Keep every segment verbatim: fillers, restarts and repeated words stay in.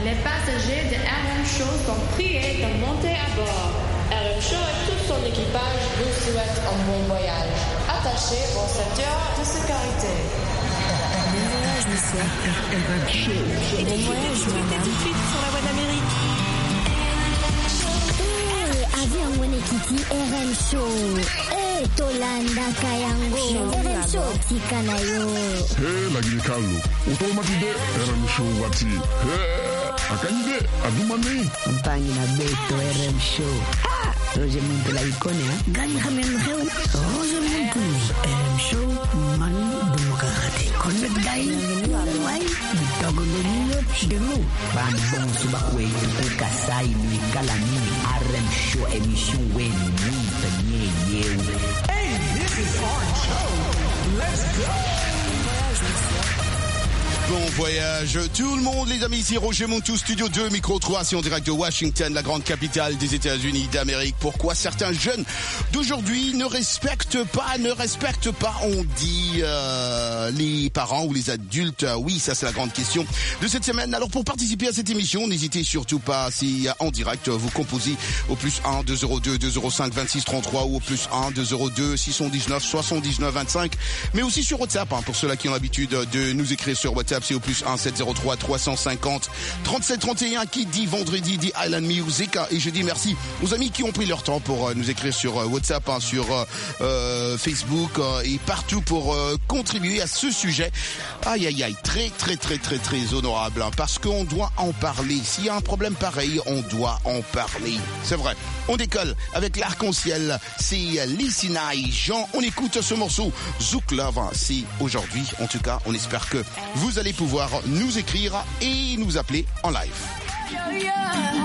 Les passagers de R M Show sont priés de monter à bord. R M Show et tout son équipage vous souhaitent un bon voyage. Attachez vos ceintures de sécurité. Bon voyage, monsieur. R M Show. Bon voyage, madame. Tout de suite sur la voie d'Amérique. Avion Wenekiti R M Show. Eh, Tolanda Kayango. R M Show Tikanayo. Hey, lagi ni Carlo. Utomatide R M Show wati. Hey, akande adumani. Mpangi na beto R M Show. Ah, Roger Muntu la ikone ha. Gani hamen heu. Roger Muntu. R M Show man demokrate. Connect dai. Wai. Bitogo de niyo chidelo. Ban bon subakwe. Kasai ni kalani. R M Show émission wen ni penye yew. Hey, this is our show. Let's go. Bon voyage tout le monde les amis, ici Roger Montou, Studio deux, Micro trois, c'est en direct de Washington, la grande capitale des États-Unis d'Amérique. Pourquoi certains jeunes d'aujourd'hui ne respectent pas, ne respectent pas, on dit, euh, les parents ou les adultes? Oui, ça c'est la grande question de cette semaine. Alors pour participer à cette émission, n'hésitez surtout pas, si en direct vous composez au plus un deux zéro deux deux zéro cinq vingt-six trente-trois ou au plus un deux zéro deux six cent dix-neuf soixante-dix-neuf vingt-cinq, mais aussi sur WhatsApp, hein, pour ceux-là qui ont l'habitude de nous écrire sur WhatsApp. C'est au plus un sept zéro trois trois cent cinquante trente-sept trente et un qui dit vendredi dit Island Music, et je dis merci aux amis qui ont pris leur temps pour euh, nous écrire sur euh, WhatsApp, hein, sur euh, Facebook euh, et partout pour euh, contribuer à ce sujet. Aïe aïe aïe, très très très très très honorable, hein, parce qu'on doit en parler. S'il y a un problème pareil, on doit en parler. C'est vrai. On décolle avec l'arc-en-ciel. C'est Lisinai Jean. On écoute ce morceau Zouk Love. C'est aujourd'hui, en tout cas, on espère que vous allez pouvoir nous écrire et nous appeler en live. Yeah, yeah.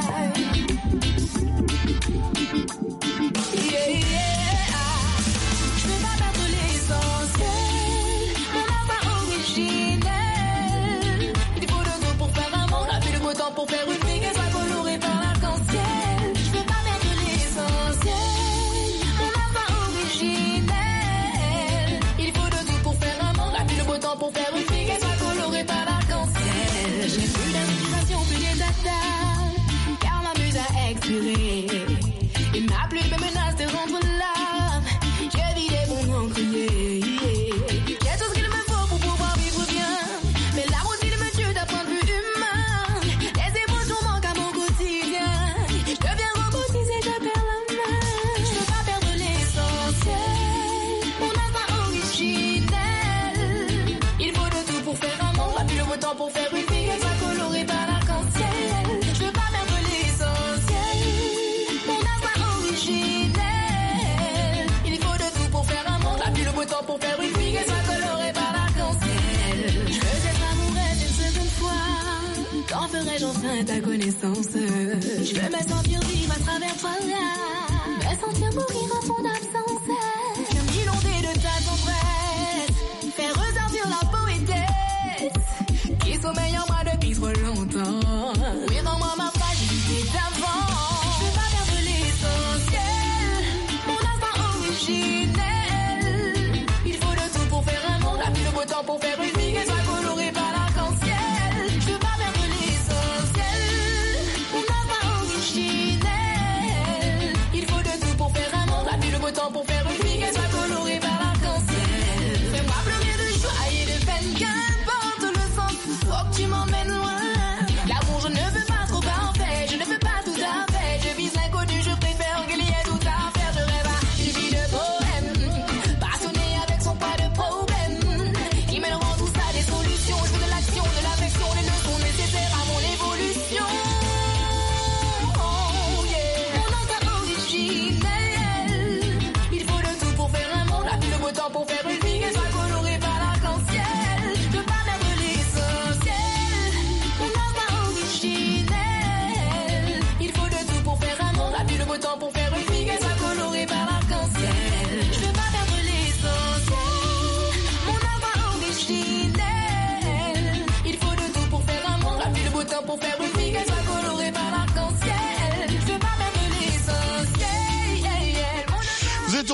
Yeah, yeah. Je vais pas perdre l'essentiel, mon enfant originel. Il faut de tout pour faire un monde, la vie de beau temps pour faire une vie qu'elle soit colorée par l'arc-en-ciel. Je vais pas perdre l'essentiel, mon enfant originel. Il faut de tout pour faire un monde, la vie de beau temps pour faire une vie qu'elle soit colorée par l'arc-en-ciel. J'ai plus d'inspiration, plus d'état, car ma muse a expiré. Il n'a plus de menace de rendre l'âme. J'ai vidé mon encrier. J'ai tout ce qu'il me faut pour pouvoir vivre bien, mais la routine me tue d'un point de vue humain. Les émotions manquent à mon quotidien. Je deviens robotisé, je perds la main. Je veux pas perdre l'essentiel, mon enfant originel. Il faut de tout pour faire un monde, pas plus le beau temps pour faire une vie qu'elle soit colorée par l'arc-en-ciel. Je veux pas perdre l'essentiel, mon enfant originel. Il faut de tout pour faire un monde, pas plus le beau temps pour faire une vie qu'elle soit colorée par l'arc-en-ciel. Je veux être amoureuse une seconde fois, quand ferai-je enfin ta connaissance? Je veux me sentir vivre à travers toi, me sentir mourir en ton absence. Je veux m'inonder de ta tendresse, faire ressortir la poétesse qui sommeille en moi depuis trop longtemps. Oui, rends-moi ma fragilité d'avant. Je veux pas perdre l'essentiel, mon instinct originel. Il faut de tout pour faire un monde, la vie de beau temps pour faire une vie qu'elle soit colorée par l'arc-en-ciel. Je veux pas perdre l'essentiel, mon instinct originel. Il faut de tout pour faire un monde, la vie de beau temps pour faire une vie qu'elle soit colorée par l'arc-en-ciel. Fais-moi pleurer de joie et de peine, qu'importe le sens, faut que tu m'emmènes loin. L'amour, je ne veux pas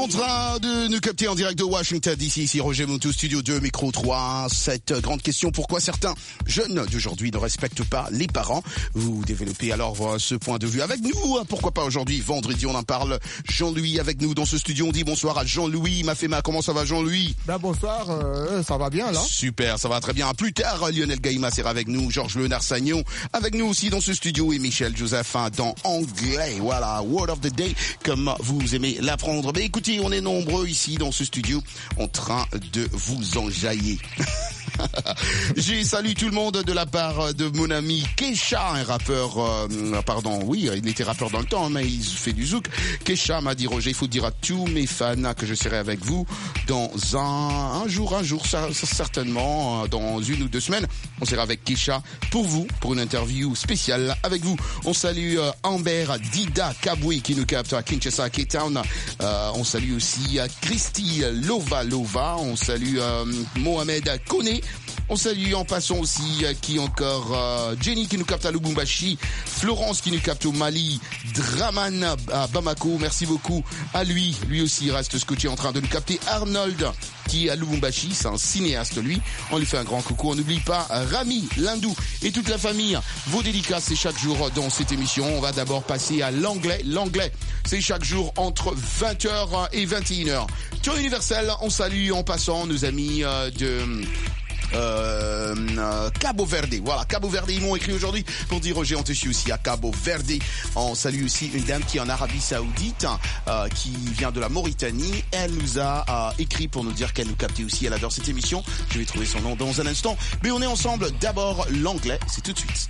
en train de nous capter en direct de Washington D C, ici Roger Montou, Studio deux, Micro trois. Cette grande question, pourquoi certains jeunes d'aujourd'hui ne respectent pas les parents? Vous développez alors ce point de vue avec nous. Pourquoi pas aujourd'hui, vendredi, on en parle. Jean-Louis avec nous dans ce studio. On dit bonsoir à Jean-Louis Mafema. Comment ça va, Jean-Louis? Ben bonsoir, euh, ça va bien là. Super, ça va très bien. Plus tard, Lionel Gaïma sera avec nous, Georges Léonard Sagnon avec nous aussi dans ce studio et Michel Josephin dans anglais. Voilà, Word of the Day, comme vous aimez l'apprendre. Mais écoutez, on est nombreux ici dans ce studio en train de vous enjailler. J'ai salué tout le monde de la part de mon ami Kesha, un rappeur, euh, pardon, oui, il était rappeur dans le temps, mais il fait du zouk. Kesha m'a dit, Roger, il faut dire à tous mes fans que je serai avec vous dans un, un jour, un jour, ça, ça, certainement, dans une ou deux semaines. On sera avec Kesha pour vous, pour une interview spéciale avec vous. On salue euh, Amber Dida Kabwe qui nous capte à Kinshasa, Cape Town. Euh, on salue aussi euh, Christy Lova Lova. On salue euh, Mohamed Kone. On salue en passant aussi euh, qui encore euh, Jenny qui nous capte à Lubumbashi, Florence qui nous capte au Mali, Draman à Bamako, merci beaucoup à lui, lui aussi reste scotché en train de nous capter, Arnold qui est à Lubumbashi, c'est un cinéaste lui, on lui fait un grand coucou, on n'oublie pas Rami, Lindou et toute la famille, vos dédicaces c'est chaque jour dans cette émission, on va d'abord passer à l'anglais, l'anglais c'est chaque jour entre vingt heures et vingt et une heures. Tour universel, on salue en passant nos amis euh, de... Euh, euh, Cabo Verde, voilà, Cabo Verde, ils m'ont écrit aujourd'hui pour dire Roger, on te suit aussi à Cabo Verde. On salue aussi une dame qui est en Arabie Saoudite, euh, qui vient de la Mauritanie. Elle nous a euh, écrit pour nous dire qu'elle nous captait aussi, elle adore cette émission. Je vais trouver son nom dans un instant. Mais on est ensemble, d'abord l'anglais, c'est tout de suite.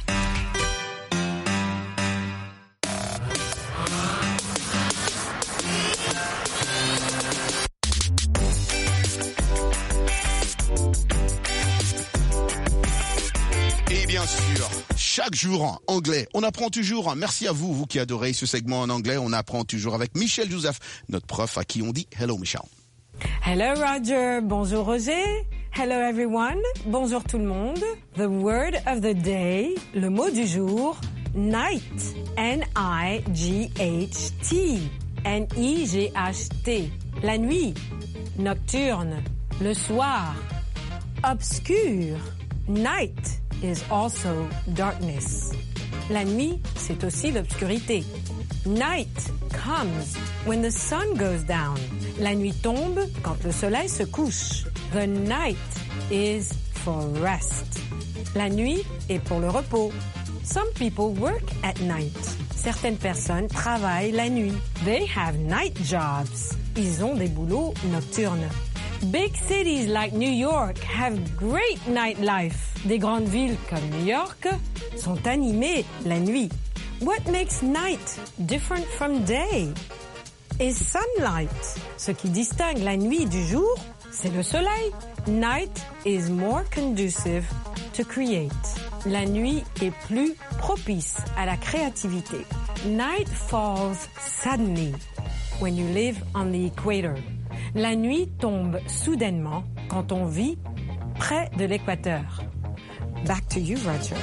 Chaque jour en anglais, on apprend toujours. Merci à vous, vous qui adorez ce segment en anglais. On apprend toujours avec Michel Joseph, notre prof à qui on dit hello Michel. Hello Roger, bonjour Roger. Hello everyone, bonjour tout le monde. The word of the day, le mot du jour, night. N I G H T. N I G H T. La nuit. Nocturne. Le soir. Obscur. Night is also darkness. La nuit, c'est aussi l'obscurité. Night comes when the sun goes down. La nuit tombe quand le soleil se couche. The night is for rest. La nuit est pour le repos. Some people work at night. Certaines personnes travaillent la nuit. They have night jobs. Ils ont des boulots nocturnes. Big cities like New York have great nightlife. Des grandes villes comme New York sont animées la nuit. What makes night different from day? Is sunlight. Ce qui distingue la nuit du jour, c'est le soleil. Night is more conducive to create. La nuit est plus propice à la créativité. Night falls suddenly when you live on the equator. La nuit tombe soudainement quand on vit près de l'équateur. Back to you, Roger.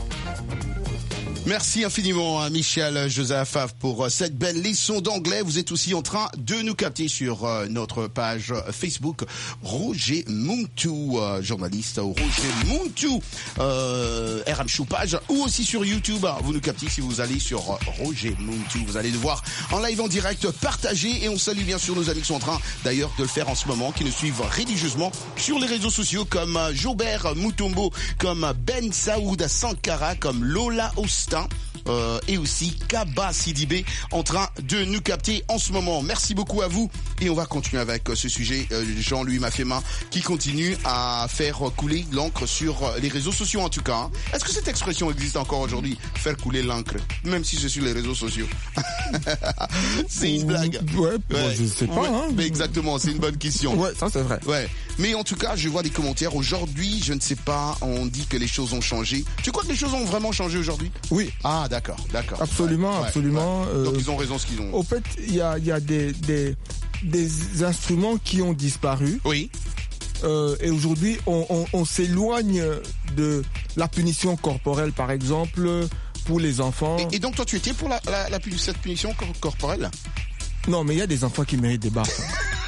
Merci infiniment à Michel Joseph pour cette belle leçon d'anglais. Vous êtes aussi en train de nous capter sur notre page Facebook Roger Montou, journaliste Roger Montou, euh, R M Show page, ou aussi sur YouTube. Vous nous captez si vous allez sur Roger Montou. Vous allez le voir en live en direct, partagé, et on salue bien sûr nos amis qui sont en train d'ailleurs de le faire en ce moment, qui nous suivent religieusement sur les réseaux sociaux comme Jobert Mutombo, comme Ben Saoud Sankara, comme Lola Austin. Euh, et aussi Kaba Sidibé en train de nous capter en ce moment. Merci beaucoup à vous et on va continuer avec ce sujet. euh, Jean-Louis Mafema qui continue à faire couler l'encre sur les réseaux sociaux en tout cas. Hein. Est-ce que cette expression existe encore aujourd'hui? Faire couler l'encre, même si c'est sur les réseaux sociaux. C'est une blague. Ouais, ouais. Je sais pas. Ouais, hein. Mais exactement, c'est une bonne question. Ouais, ça c'est vrai. Ouais. Mais en tout cas, je vois des commentaires. Aujourd'hui, je ne sais pas, on dit que les choses ont changé. Tu crois que les choses ont vraiment changé aujourd'hui? Oui. Ah, d'accord, d'accord. Absolument, ouais, absolument. Ouais. Euh, Donc ils ont raison ce qu'ils ont. Au fait, il y a, y a des, des, des instruments qui ont disparu. Oui. Euh, et aujourd'hui, on, on, on s'éloigne de la punition corporelle, par exemple, pour les enfants. Et, et donc toi, tu étais pour la, la, la cette punition corporelle? Non, mais il y a des enfants qui méritent des barres.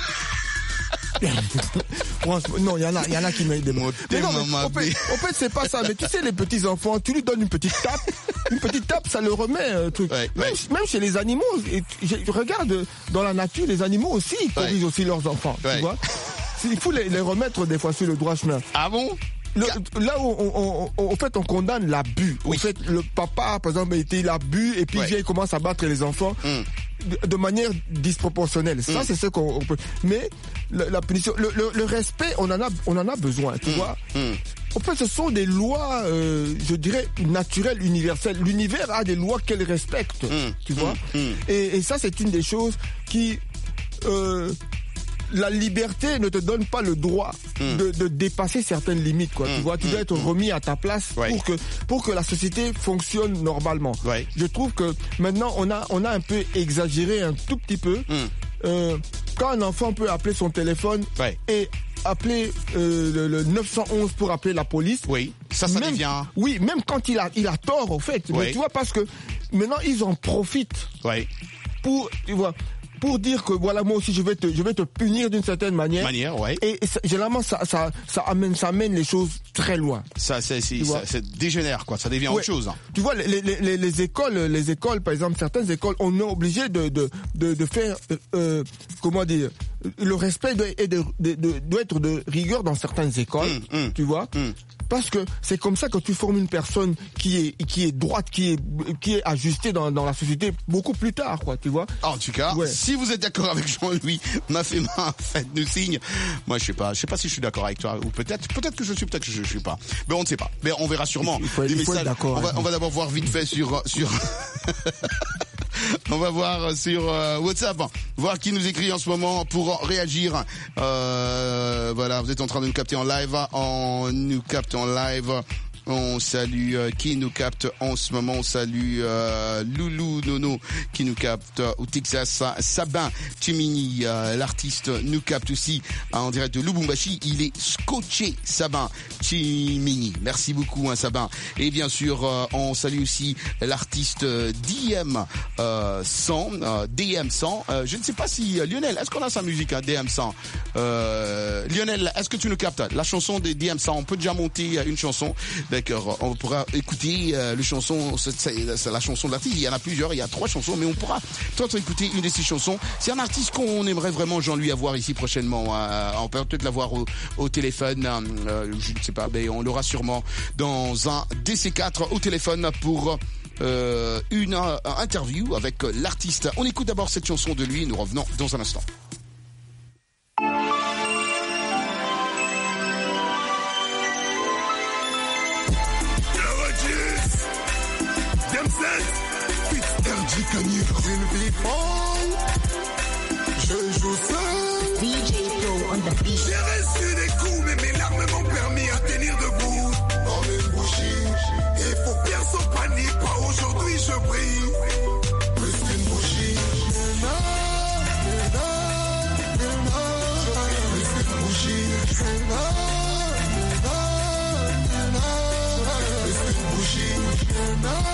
Non, il y en a, il y en a qui méritent des barres. Mais non, mais en fait, en fait, c'est pas ça. Mais tu sais, les petits enfants, tu lui donnes une petite tape, une petite tape, ça le remet. Euh, truc. Ouais, même, ouais. même chez les animaux, et, je, je regarde dans la nature, les animaux aussi, ils corrigent ouais. aussi leurs enfants. Ouais. Tu vois, il faut les, les remettre des fois sur le droit chemin. Ah bon? Le, là où on, on, on, en fait, on condamne l'abus. Oui. En fait, le papa, par exemple, il a bu et puis ouais. il commence à battre les enfants mm. de, de manière disproportionnelle. Ça, mm. c'est ce qu'on peut. Mais la, la punition, le, le, le respect, on en a, on en a besoin. Tu mm. vois. Mm. En fait, ce sont des lois, euh, je dirais, naturelles, universelles. L'univers a des lois qu'elle respecte. Mm. Tu vois. Mm. Et, et ça, c'est une des choses qui. Euh, La liberté ne te donne pas le droit mmh. de, de dépasser certaines limites, quoi. Mmh. Tu vois, tu mmh. dois être remis à ta place ouais. pour que pour que la société fonctionne normalement. Ouais. Je trouve que maintenant on a on a un peu exagéré un tout petit peu. Mmh. Euh, quand un enfant peut appeler son téléphone ouais. et appeler euh, le, le neuf cent onze pour appeler la police. Oui, ça, ça même, devient. Oui, même quand il a il a tort, en fait. Oui. Mais tu vois, parce que maintenant ils en profitent. Oui. Pour, tu vois. Pour dire que voilà, moi aussi je vais te je vais te punir d'une certaine manière. Manière, ouais. Et, et ça, généralement ça ça ça amène ça amène les choses très loin. Ça c'est c'est ça, ça dégénère, quoi, ça devient ouais. autre chose. Hein. Tu vois, les, les les les écoles les écoles par exemple, certaines écoles, on est obligé de de de, de faire euh, comment dire, le respect doit, est de, de, de, doit être de rigueur dans certaines écoles, mmh, mmh, tu vois. Mmh. Parce que c'est comme ça que tu formes une personne qui est qui est droite, qui est qui est ajustée dans dans la société beaucoup plus tard, quoi, tu vois. En tout cas, ouais. si vous êtes d'accord avec Jean-Louis, m'a fait main, faites-nous signe. Moi, je sais pas, je sais pas si je suis d'accord avec toi ou peut-être peut-être que je suis, peut-être que je, je suis pas. Mais on ne sait pas. Mais on verra sûrement. Il faut, des il faut messages. être d'accord. On va, on va d'abord voir vite fait sur sur. On va voir sur euh, WhatsApp, voir qui nous écrit en ce moment pour réagir. Euh, voilà, vous êtes en train de nous capter en live, on nous capte en live. On salue euh, qui nous capte en ce moment. On salue euh, Loulou Nono qui nous capte euh, au Texas. Sabin Tumini, euh, l'artiste, nous capte aussi euh, en direct de Lubumbashi. Il est scotché, Sabin Tumini. Merci beaucoup, hein, Sabin. Et bien sûr, euh, on salue aussi l'artiste euh, D M euh, cent. Euh, D M cent. Euh, je ne sais pas si euh, Lionel, est-ce qu'on a sa musique, hein, D M cent. Euh, Lionel, est-ce que tu nous captes la chanson des D M cent? On peut déjà monter une chanson. D'accord, on pourra écouter euh, le chanson, c'est, c'est, c'est la chanson de l'artiste. Il y en a plusieurs, il y a trois chansons, mais on pourra peut-être écouter une de ces chansons. C'est un artiste qu'on aimerait vraiment, Jean-Louis, avoir ici prochainement. Euh, on peut peut-être l'avoir au, au téléphone. Euh, je ne sais pas, mais on l'aura sûrement dans un D C quatre au téléphone pour euh, une euh, interview avec l'artiste. On écoute d'abord cette chanson de lui. Nous revenons dans un instant. Je joue seul. D J Pro on the beat. J'ai reçu des coups, mais mes larmes m'ont permis à tenir debout. Dans une bougie, il faut bien s'en panique. Pas aujourd'hui, je brille. Plus qu'une bougie. Plus qu'une bougie. Plus qu'une bougie.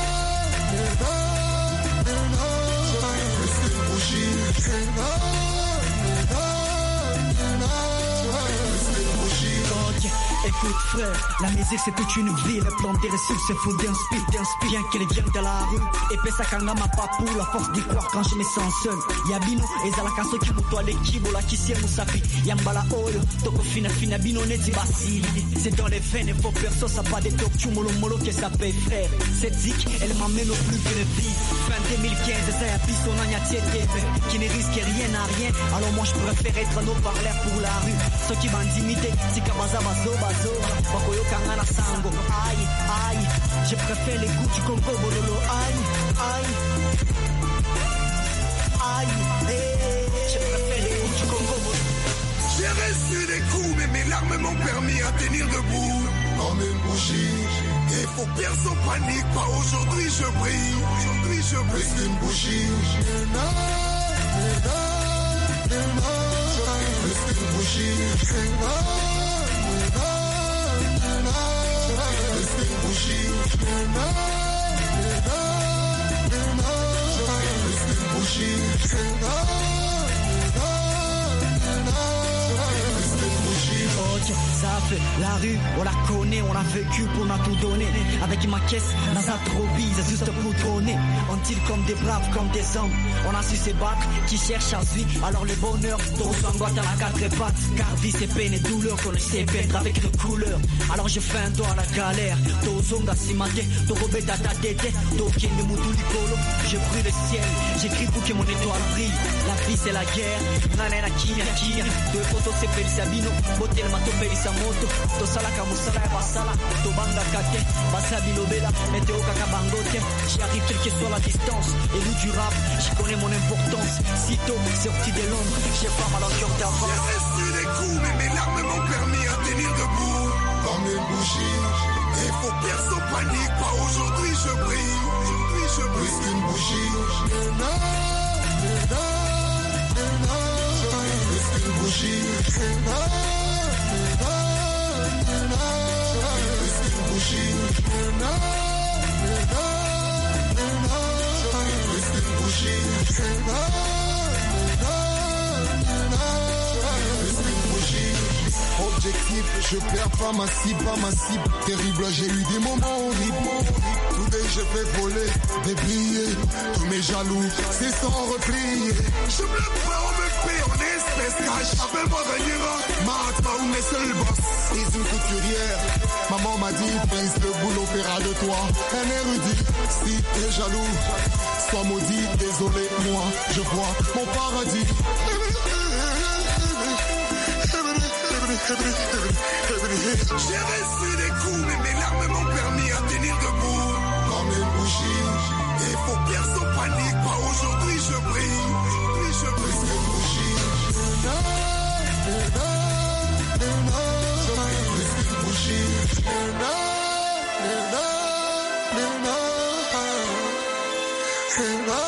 Écoute frère, la musique c'est toute une vie. Le plan des récits c'est fou d'inspire, d'inspire. Bien qu'elle vienne de la rue, épais sa kanga ma papou. La force d'y croire quand je me sens seul. Yabino, ezala kaso ki muto alekibo la kisi musafi. Yambala oyo, toko fina fina bino neti basili. C'est dans les veines, faut perso ça pas des tortues molo molo que ça paye frère. Cette zik, elle m'amène au plus qu'une vie. Fin deux mille quinze, ça y a piston à Niatiete, qui ne risque rien à rien. Alors moi je préfère être un haut-parleur pour la rue. Ceux qui m'intimident, c'est kabaza bazo bazo. Bakoyo kangana sango, aïe, aïe. Je préfère les goûts du Congo, bololo, aïe, aïe. Aïe, hey, je préfère les goûts du Congo, bololo. J'ai reçu des coups, mais mes larmes m'ont permis à tenir debout. Comme une bougie, il faut bien s'en panique. Pas aujourd'hui, je brille. Aujourd'hui, je brille. Plus qu'une bougie. Plus qu'une bougie. Plus qu'une bougie. Plus qu'une bougie. fait. La rue, on la connaît, on a vécu pour n'a tout donné. Avec ma caisse, dans sa trobie, c'est juste pour trôner. On tire comme des braves, comme des hommes. On a su se battre, qui cherche à vie. Alors le bonheur, ton sangote à la quatre pattes. Car vie c'est peine et douleur qu'on essaie de peindre avec nos couleurs. Alors je fais un dos à la galère. Tozonga simate, Torobe data tete, Tokin de Moutou Licolo. Je brûle le ciel, j'écris pour que mon étoile brille. La vie c'est la guerre, nanana kinya kinya. Deux photos c'est Felisabino, Motel Mato Felisamoto. Tosala Kamusala et Basala, Tobanga Kate, Basabilo Bella, Météo Kakabangote. J'arrive quelle que soit la distance, et nous du rap, je connais mon importance. Sitôt sorti de Londres, j'ai pas mal en cœur d'avant. J'ai reçu des coups, mais mes larmes m'ont permis à tenir debout. Comme une bougie, et faut personne panique, pas aujourd'hui je brille. Aujourd'hui je brille. Plus qu'une bougie. Nena, nena, nena. Plus qu'une bougie. Nena, nena, nena. Plus qu'une bougie. Nena, nena, nena. Plus qu'une bougie. Nena, nena, nena. Plus qu'une bougie. Objectif, je perds pas ma cible, pas ma cible. Terrible, j'ai eu des moments horribles. Tout dès je fais voler des billets. Tous mes jaloux, c'est sans replier. Je me pas, on me paie en espèces cash. Appelle-moi Rhaenyra, Mahatma ou mes seuls boss. Et une couturière, maman m'a dit, pince le boulot fera de toi un érudit. Si t'es jaloux, sois maudit, désolé, moi, je vois mon paradis. J'ai reçu des coups, mais mes larmes m'ont permis à tenir debout. Comme une bougie, et faut personne panique, pas aujourd'hui je brille. Aujourd'hui je brille. Plus qu'une bougie. Nena, nena, nena. Plus qu'une bougie. Nena, nena, nena. Nena.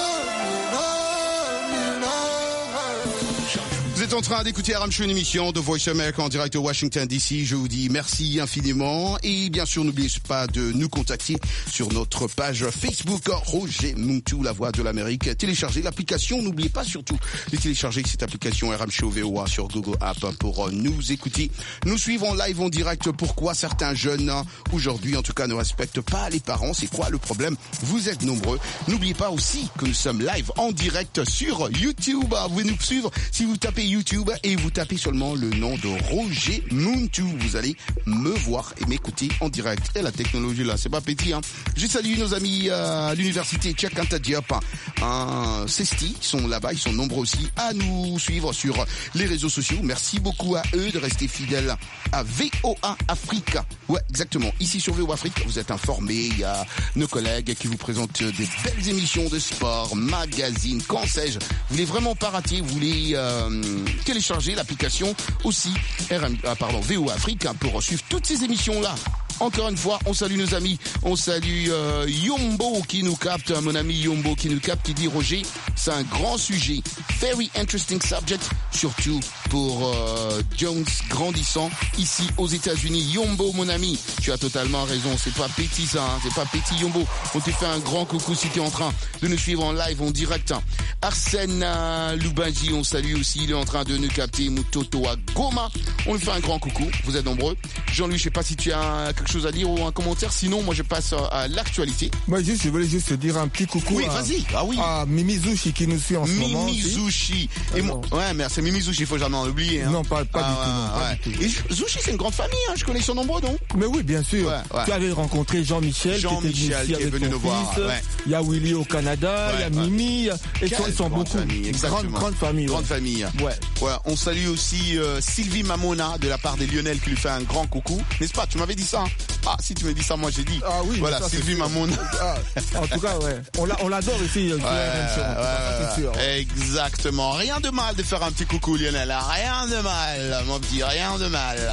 Vous êtes en train d'écouter R M Show, une émission de Voice America en direct de Washington D C. Je vous dis merci infiniment et bien sûr n'oubliez pas de nous contacter sur notre page Facebook Roger Muntu, la voix de l'Amérique. Téléchargez l'application, n'oubliez pas surtout de télécharger cette application R M Show V O A sur Google App pour nous écouter. Nous suivons live en direct. Pourquoi certains jeunes aujourd'hui en tout cas ne respectent pas les parents? C'est quoi le problème? Vous êtes nombreux. N'oubliez pas aussi que nous sommes live en direct sur YouTube. Vous pouvez nous suivre si vous tapez YouTube et vous tapez seulement le nom de Roger Muntu. Vous allez me voir et m'écouter en direct. Et la technologie là, c'est pas petit, hein. Je salue nos amis à l'université Tchakanta Diop, hein, Cesti, ils sont là-bas, ils sont nombreux aussi à nous suivre sur les réseaux sociaux. Merci beaucoup à eux de rester fidèles à V O A Afrique. Ouais, exactement. Ici sur V O A Afrique, vous êtes informés. Il y a nos collègues qui vous présentent des belles émissions de sport, magazines, qu'en sais-je. Vous voulez vraiment pas rater, vous voulez euh, télécharger l'application aussi R M, ah, pardon, V O A Afrique, hein, pour suivre toutes ces émissions-là. Encore une fois, on salue nos amis, on salue euh, Yombo qui nous capte, mon ami Yombo qui nous capte, qui dit Roger, c'est un grand sujet, very interesting subject, surtout pour euh, Jones grandissant ici aux États-Unis. Yombo, mon ami, tu as totalement raison, c'est pas petit ça, hein, c'est pas petit Yombo. On te fait un grand coucou si tu es en train de nous suivre en live, en direct. Arsène euh, Loubanji, on salue aussi, il est en train de nous capter. Mutoto à Goma, on lui fait un grand coucou, vous êtes nombreux. Jean-Louis, je sais pas si tu as quelque chose à dire ou un commentaire, sinon moi je passe à l'actualité. Moi juste, je voulais juste dire un petit coucou. Oui, à, vas-y. Ah oui. À Mimizushi qui nous suit en ce Mimi moment. Mimizushi. Et moi, ouais, mais c'est Mimizushi, il faut jamais en oublier. Hein. Non, pas, pas ah, du tout. Non, ouais. pas du tout. Et Zushi, c'est une grande famille, hein. Je connais son nombreux, non? Mais oui, bien sûr. Ouais, ouais. Tu avais rencontré Jean-Michel, Jean-Michel qui, qui est venu nous voir. Ouais. Il y a Willy au Canada, il ouais, y a ouais. Mimi, et ils sont beaucoup. Famille, grande, grande famille. Grande ouais. famille. Ouais. Ouais. On salue aussi euh, Sylvie Mamona de la part des Lionel qui lui fait un grand coucou. N'est-ce pas? Tu m'avais dit ça, hein? Ah, si tu me dis ça, moi j'ai dit. Ah oui. Voilà, ça, Sylvie Mamona. Ah, en tout cas, ouais. On l'adore ici. Ouais, ouais, sûr, ouais. Exactement. Rien de mal de faire un petit coucou, Lionel. Rien de mal, mon petit, rien de mal.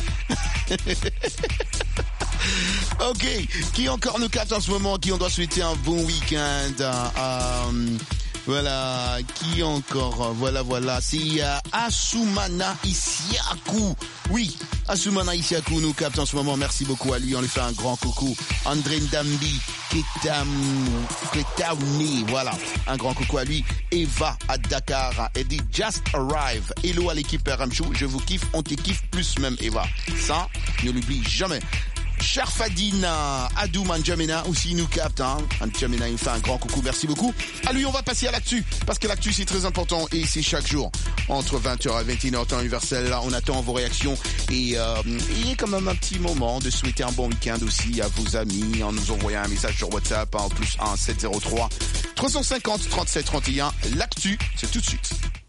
Ok, qui encore nous capte en ce moment, qui on doit souhaiter un bon week-end. Euh, Voilà, qui encore? Voilà, voilà, c'est euh, Asumana Isiaku. Oui, Asumana Isiaku nous capte en ce moment. Merci beaucoup à lui, on lui fait un grand coucou. André Ndambi, Ketam, Ketauni, voilà, un grand coucou à lui. Eva à Dakar, elle dit Just Arrive. Hello à l'équipe R M Show, je vous kiffe, on te kiffe plus même Eva. Ça, ne l'oublie jamais. Cher Fadina, Adou Manjamena aussi nous capte, hein. Manjamena il fait un grand coucou, merci beaucoup. À lui on va passer à l'actu, parce que l'actu c'est très important et c'est chaque jour. Entre vingt heures et vingt et une heures temps universel, là on attend vos réactions et euh, il y a quand même un petit moment de souhaiter un bon week-end aussi à vos amis en nous envoyant un message sur WhatsApp en plus un sept zéro trois trois cent cinquante trente-sept trente et un. L'actu, c'est tout de suite.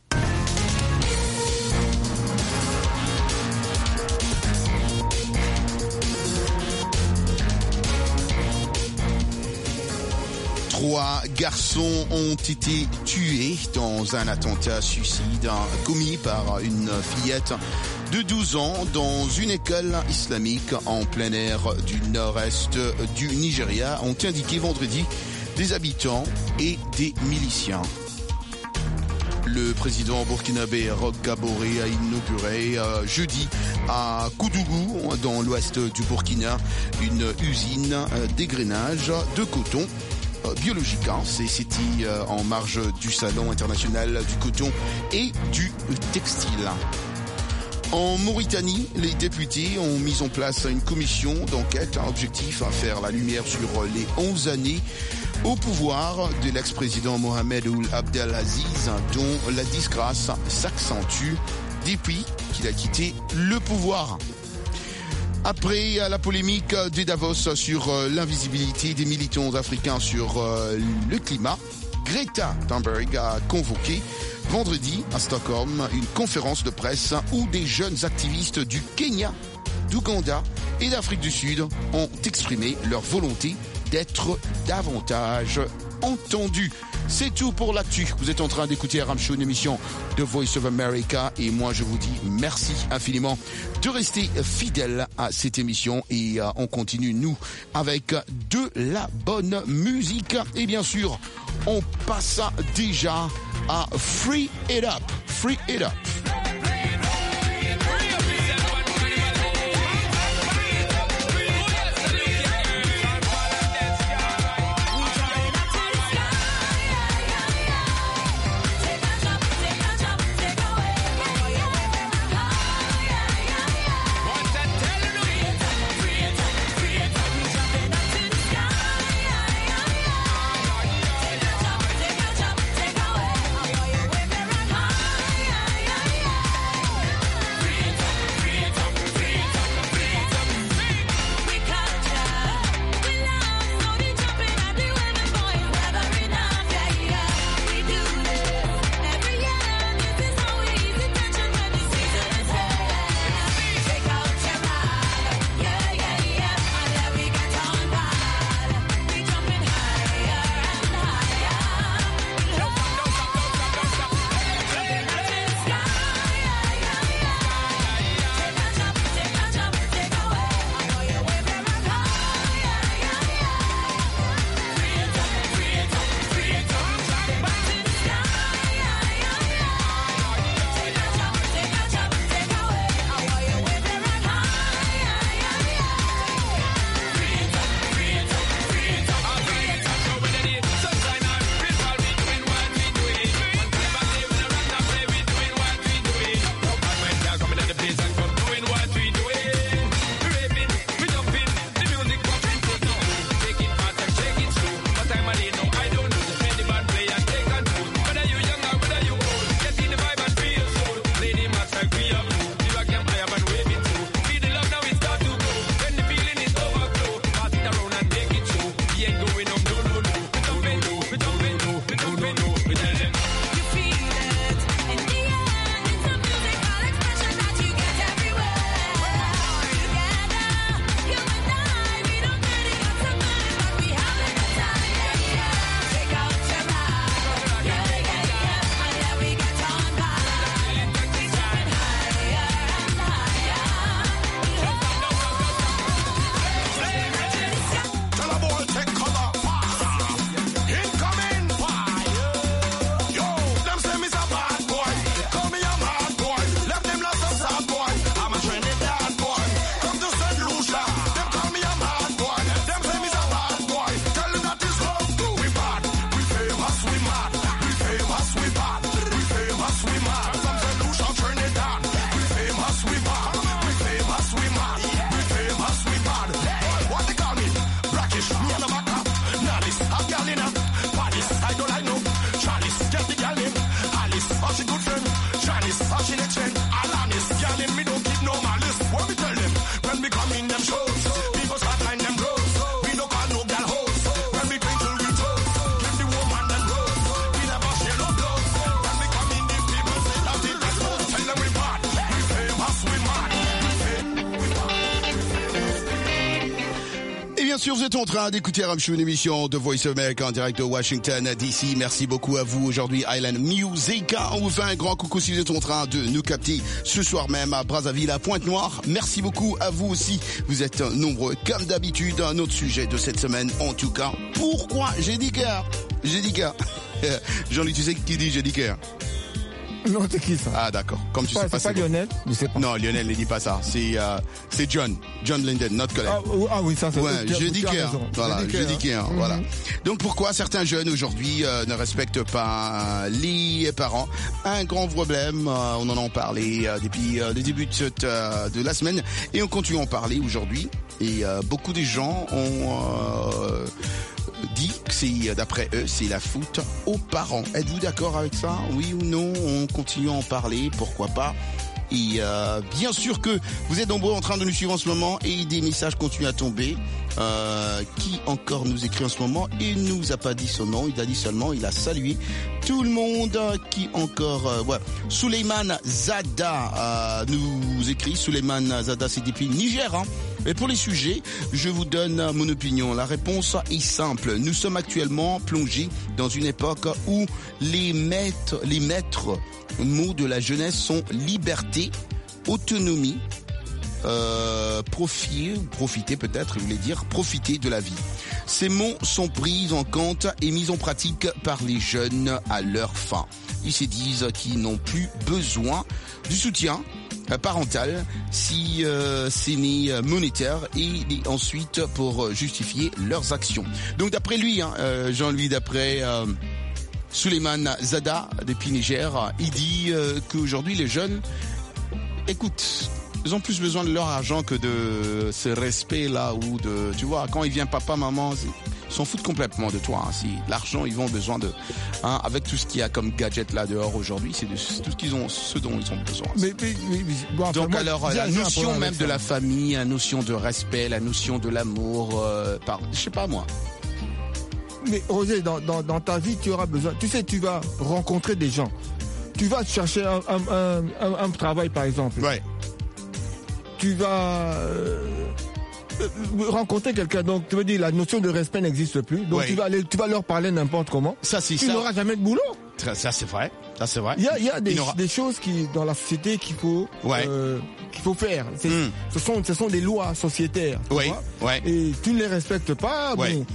Trois garçons ont été tués dans un attentat suicide commis par une fillette de douze ans dans une école islamique en plein air du nord-est du Nigeria, ont indiqué vendredi des habitants et des miliciens. Le président burkinabé Roch Kaboré a inauguré euh, jeudi à Koudougou, dans l'ouest du Burkina, une usine euh, d'égrainage de coton biologique, hein. C'est C'était euh, en marge du Salon international du coton et du textile. En Mauritanie, les députés ont mis en place une commission d'enquête, un objectif à faire la lumière sur les onze années au pouvoir de l'ex-président Mohamed Ould Abdelaziz, dont la disgrâce s'accentue depuis qu'il a quitté le pouvoir. Après la polémique de Davos sur l'invisibilité des militants africains sur le climat, Greta Thunberg a convoqué vendredi à Stockholm une conférence de presse où des jeunes activistes du Kenya, d'Ouganda et d'Afrique du Sud ont exprimé leur volonté d'être davantage entendus. C'est tout pour l'actu. Vous êtes en train d'écouter R M Show, une émission de Voice of America. Et moi, je vous dis merci infiniment de rester fidèle à cette émission. Et euh, on continue, nous, avec de la bonne musique. Et bien sûr, on passe déjà à Free It Up. Free It Up. Yeah. sûr, vous êtes en train d'écouter R M Show, une émission de Voice of America en direct de Washington D C. Merci beaucoup à vous aujourd'hui, Island Music. On vous fait un grand coucou si vous êtes en train de nous capter ce soir même à Brazzaville, à Pointe-Noire. Merci beaucoup à vous aussi. Vous êtes nombreux, comme d'habitude. Un autre sujet de cette semaine, en tout cas. Pourquoi j'ai dit cœur? J'ai dit cœur. Jean-Louis, tu sais qui dit j'ai dit cœur? Non, c'est qui ça? Ah d'accord. Comme tu pas, sais pas, c'est pas Lionel. Je sais pas. Non, Lionel ne dit pas ça. C'est euh, c'est John, John Linden, notre collègue. Ah, ah oui, ça c'est. Ouais, je dis qu'il voilà, je dis qu'il hein. voilà. Mm-hmm. Donc pourquoi certains jeunes aujourd'hui euh, ne respectent pas les parents? Un grand problème. Euh, on en a parlé euh, depuis euh, le début de, cette, euh, de la semaine et on continue à en parler aujourd'hui. Et euh, beaucoup de gens ont euh, dit que c'est, d'après eux, c'est la faute aux parents. Êtes-vous d'accord avec ça? Oui ou non? On continue à en parler, pourquoi pas? Et euh, bien sûr que vous êtes nombreux en train de nous suivre en ce moment et des messages continuent à tomber. Euh, qui encore nous écrit en ce moment? Il nous a pas dit son nom, il a dit seulement, il a salué tout le monde. Qui encore euh, ouais. Souleymane Zada euh, nous écrit. Souleymane Zada, c'est depuis Niger, hein. Et pour les sujets, je vous donne mon opinion. La réponse est simple. Nous sommes actuellement plongés dans une époque où les maîtres, les maîtres mots de la jeunesse sont liberté, autonomie, euh, profiter, profiter peut-être, je voulais dire, profiter de la vie. Ces mots sont pris en compte et mis en pratique par les jeunes à leur fin. Ils se disent qu'ils n'ont plus besoin du soutien parental si euh, c'est né monétaire et ensuite pour justifier leurs actions. Donc d'après lui, hein, euh, Jean-Louis, d'après euh, Souleymane Zada depuis Niger, il dit euh, qu'aujourd'hui les jeunes, écoute, ils ont plus besoin de leur argent que de ce respect là ou de, tu vois, quand il vient papa, maman, ils s'en foutent complètement de toi. Hein. Si l'argent, ils ont besoin de, hein, avec tout ce qu'il y a comme gadget là dehors aujourd'hui, c'est, de, c'est tout ce qu'ils ont, ce dont ils ont besoin. Mais, mais, mais, bon, enfin, donc moi, alors la notion même de la famille, la notion de respect, la notion de l'amour, euh, par, je sais pas moi. Mais Roger, dans, dans, dans ta vie, tu auras besoin. Tu sais, tu vas rencontrer des gens. Tu vas chercher un, un, un, un, un travail, par exemple. Ouais. Tu vas euh, rencontrer quelqu'un. Donc, tu veux dire, la notion de respect n'existe plus. Donc, ouais. tu vas aller, tu vas leur parler n'importe comment. Ça, c'est tu ça. n'auras jamais de boulot. Ça, ça c'est vrai. Ça, c'est vrai. Il y a, il y a des, des choses qui, dans la société qu'il faut, ouais. euh, qu'il faut faire. C'est, mm. ce sont, ce sont des lois sociétaires. Oui. Ouais. Et tu ne les respectes pas. Ouais. Bon,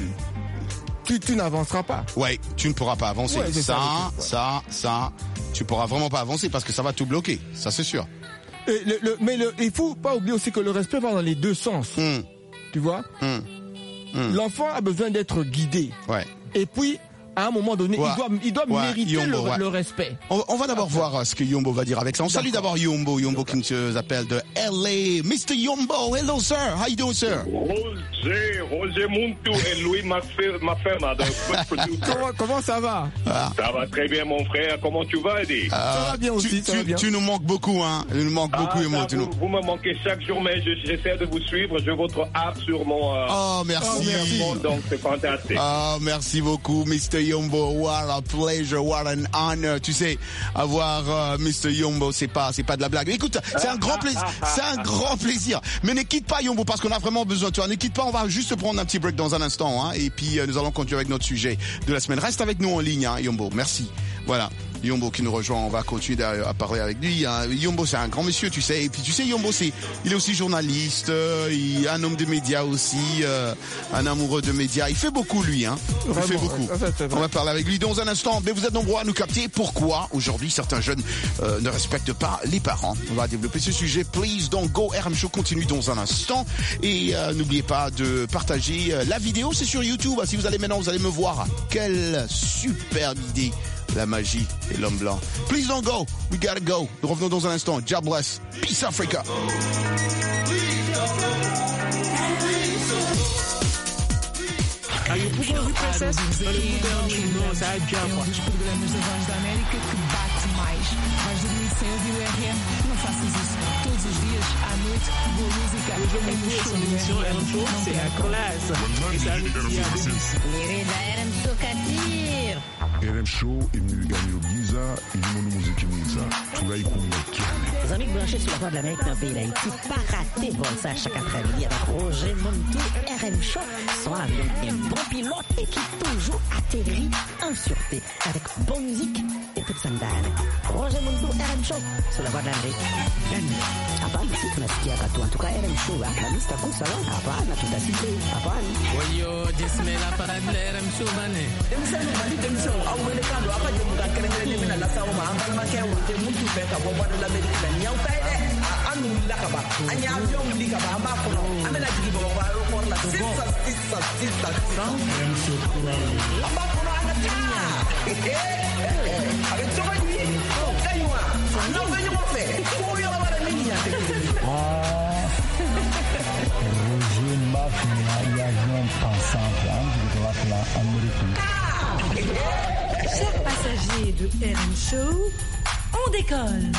tu, tu n'avanceras pas. Ouais, tu ne pourras pas avancer. Ouais, ça, ça, ça, ça, tu pourras vraiment pas avancer parce que ça va tout bloquer. Ça, c'est sûr. Et le, le, mais le, il faut pas oublier aussi que le respect va dans les deux sens. Mm. Tu vois? Mm. Mm. L'enfant a besoin d'être guidé. Ouais. Et puis, à un moment donné, ouais. il doit, il doit ouais. mériter Yombo, le, ouais. le respect. On, on va d'abord okay. voir ce que Yombo va dire avec ça. On salue d'abord Yombo, Yombo qui nous appelle de L A. mister Yombo, hello sir, how you doing sir? Roger, Roger Muntu et Louis ma femme. comment, comment ça va? Ah. Ça va très bien mon frère, comment tu vas Eddie? Ah. Ça va bien aussi, tu, ça tu, va bien. Tu nous manques beaucoup, hein. Tu nous manques ah, beaucoup, Yombo. Vous, nous... vous me manquez chaque jour, mais je, j'essaie de vous suivre. Je votre app sur mon... Euh, oh, merci. Mon merci. Donc c'est fantastique. Oh, merci beaucoup, mister Yombo. Wow. What a pleasure, what an honor. Tu sais, avoir euh, mister Yombo, c'est pas, c'est pas de la blague. Écoute, c'est un grand plaisir, c'est un grand plaisir. Mais ne quitte pas Yombo parce qu'on a vraiment besoin de toi. Ne quitte pas, on va juste prendre un petit break dans un instant, hein, et puis euh, nous allons continuer avec notre sujet de la semaine. Reste avec nous en ligne, hein, Yombo. Merci. Voilà. Yombo qui nous rejoint, on va continuer à parler avec lui. Hein. Yombo, c'est un grand monsieur, tu sais. Et puis tu sais, Yombo, c'est, il est aussi journaliste, euh, il est un homme de médias aussi, euh, un amoureux de médias. Il fait beaucoup, lui. Hein. Il Vraiment, fait beaucoup. Ouais, c'est on va parler avec lui dans un instant. Mais vous êtes nombreux à nous capter. Pourquoi aujourd'hui certains jeunes euh, ne respectent pas les parents? On va développer ce sujet. Please don't go. R M Show continue dans un instant. Et euh, n'oubliez pas de partager euh, la vidéo. C'est sur YouTube. Si vous allez maintenant, vous allez me voir. Quelle superbe idée. La magie et l'homme blanc. Please don't go. We gotta go. Nous revenons dans un instant. God bless. Peace Africa. Aí o Google Princess, olha o Google, nossa, a Java. Dos programas da Voz da América que bate mais. Mais de mil e cem ouvir o R M. Não faças isso. Todos os dias, à noite, boa música. É no show do R M. C'est la classe. Et ça, Les da R M Show Katir. R M Show imniganyiro byiza irimo n'umuziki mwiza turayikunda cyane. Les amis branchés sur la voie de l'Amérique dans le pays d'Haïti, pas raté vol ça chaque après-midi avec Roger Montou, R M Show, son avion un bon pilote et qui toujours atterrit en sûreté avec bonne musique et toute sa medale. Roger Montou, R M Show, sur la voie de l'Amérique. Hapana, si tunasikia katu, en tout cas R M Show, la lista kusa la, hapana, tutasikia, hapana. Oyo, jisme la parade de R M Show, bane. Emisano, mali temisho, au wele kando, apa je muka kerengere ni mina la sauma, ambal make wote muntu beka bo bodo la Amerika na nyau taide, anu lakaba, anya avion likaba, amba kono, amena jigi bo bo aeroport la sisa sisa sisa. R M Show kurali. Amba kono anatinya. Eh eh. Avec toi lui, kaywa. Non venyo mo fe. Ko yo ba la niña. Ah. Roger Mafia, avion pensante, hein, de la Amérique. Chers passagers de R M Show, on décolle.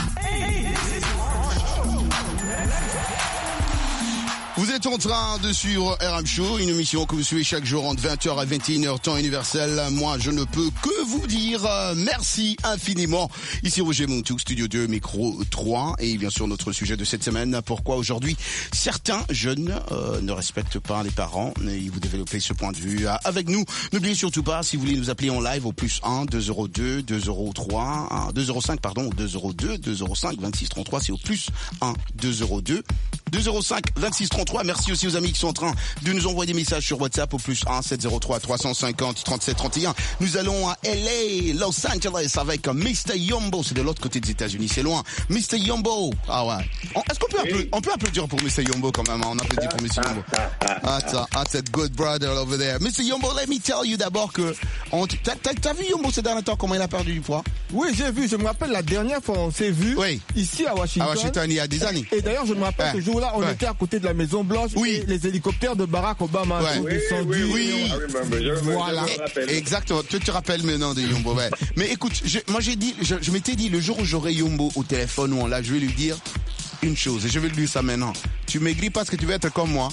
Vous êtes en train de suivre R M Show, une émission que vous suivez chaque jour entre vingt heures à vingt et une heures temps universel. Moi, je ne peux que vous dire euh, merci infiniment. Ici Roger Montou, Studio deux, Micro trois. Et bien sûr, notre sujet de cette semaine, pourquoi aujourd'hui certains jeunes euh, ne respectent pas les parents. Et vous développez ce point de vue euh, avec nous. N'oubliez surtout pas, si vous voulez nous appeler en live au plus un, deux zéro deux, deux zéro trois, deux zéro cinq, pardon, deux zéro deux, deux zéro cinq, vingt-six trente-trois, c'est au plus un, deux zéro deux, deux zéro cinq, vingt-six trente-trois. Merci aussi aux amis qui sont en train de nous envoyer des messages sur WhatsApp au plus un, sept zéro trois, trois cent cinquante, trente-sept trente et un. Nous allons à L A, Los Angeles avec mister Yombo. C'est de l'autre côté des États-Unis, c'est loin. mister Yombo. Ah ouais. Est-ce qu'on peut, applaudir, on peut applaudir pour mister Yombo quand même, hein? On applaudit pour mister Yombo. Ah, ah, that good brother over there. mister Yombo, let me tell you d'abord que, t'as, t'as, t'as vu Yombo ces derniers temps, comment il a perdu du poids? Oui, j'ai vu, je me rappelle la dernière fois on s'est vu. Oui. Ici à Washington. À Washington, il y a des années. Et d'ailleurs, je me rappelle ouais. ce jour-là, on ouais. était à côté de la Maison Blanche. Oui. Et les hélicoptères de Barack Obama ouais. sont oui, descendus. Oui, oui. oui. Voilà. Exactement. Tu te rappelles maintenant de Yombo, ouais. Mais écoute, je, moi j'ai dit, je, je m'étais dit, le jour où j'aurai Yombo au téléphone ou en live, je vais lui dire une chose, et je vais lui dire ça maintenant. Tu maigris parce que tu veux être comme moi.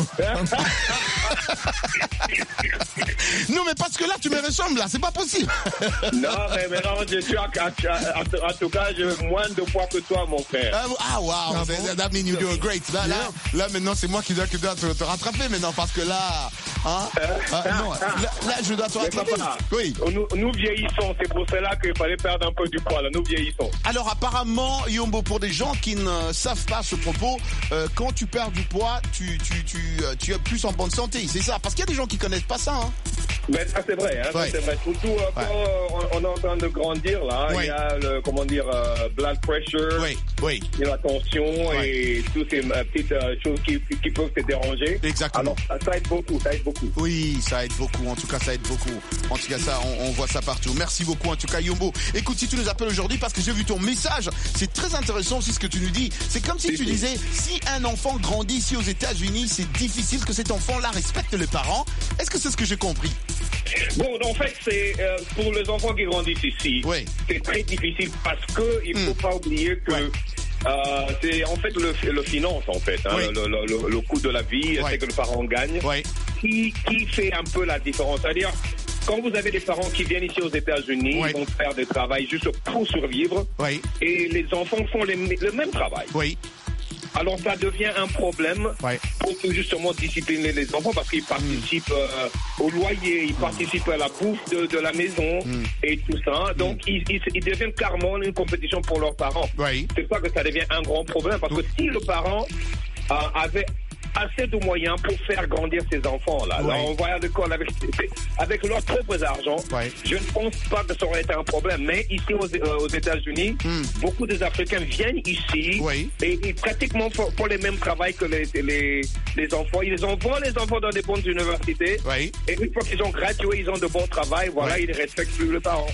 Non, mais parce que là, tu me ressembles, là, c'est pas possible. Non, mais maintenant, je suis, à, à, à, en tout cas, j'ai moins de poids que toi, mon frère. Ah, wow, ah, bon? That means you do great. Là, là, là, maintenant, c'est moi qui dois, qui dois te, te rattraper maintenant, parce que là, hein, ah, non, là, là, je dois te rattraper. Papa, oui. Nous, nous vieillissons, c'est pour cela qu'il fallait perdre un peu du poids, là, nous vieillissons. Alors, apparemment, Yombo, pour des gens qui ne savent pas ce propos, euh, quand tu perds du poids, tu, tu, tu, tu es plus en bonne santé, c'est ça? Parce qu'il y a des gens qui connaissent pas ça, hein. Mais ça c'est vrai, hein, ouais. c'est vrai. Surtout euh, quand ouais. on, on est en train de grandir là, ouais. il y a le comment dire euh, blood pressure, oui, oui, et la tension ouais. et toutes ces euh, petites euh, choses qui, qui peuvent te déranger. Exactement. Alors ça, ça aide beaucoup, ça aide beaucoup. Oui, ça aide beaucoup. En tout cas, ça aide beaucoup. En tout cas, ça, on, on voit ça partout. Merci beaucoup. En tout cas, Yombo. Écoute, si tu nous appelles aujourd'hui, parce que j'ai vu ton message, c'est très intéressant aussi ce que tu nous dis. C'est comme si c'est tu c'est. disais, si un enfant grandit ici aux États-Unis, c'est difficile que cet enfant-là respecte les parents. Est-ce que c'est ce que j'ai compris? Bon, en fait, c'est euh, pour les enfants qui grandissent ici, oui. c'est très difficile parce que il faut mm. pas oublier que ouais. euh, c'est en fait le, le finance en fait, hein, oui. le, le, le, le coût de la vie, ouais. c'est que le parent gagne, ouais. qui, qui fait un peu la différence. C'est-à-dire, quand vous avez des parents qui viennent ici aux États-Unis, oui. ils vont faire des travail juste pour survivre, oui. et les enfants font les, le même travail. Oui. Alors ça devient un problème ouais. pour justement discipliner les enfants parce qu'ils participent mm. euh, au loyer, ils mm. participent à la bouffe de, de la maison mm. et tout ça. Donc mm. ils, ils, ils deviennent carrément une compétition pour leurs parents. Ouais. C'est pas que ça devient un grand problème parce que si le parent euh, avait assez de moyens pour faire grandir ses enfants là. Ouais. Alors on va à l'école avec, avec leurs propres argent. Ouais. Je ne pense pas que ça aurait été un problème. Mais ici aux, euh, aux États-Unis, mm. beaucoup des Africains viennent ici ouais. et, et pratiquement font, font les mêmes travail que les, les, les enfants. Ils envoient les enfants dans des bonnes universités. Ouais. Et une fois qu'ils ont gradué, ils ont de bons travail. Voilà, ouais. ils ne respectent plus les parents.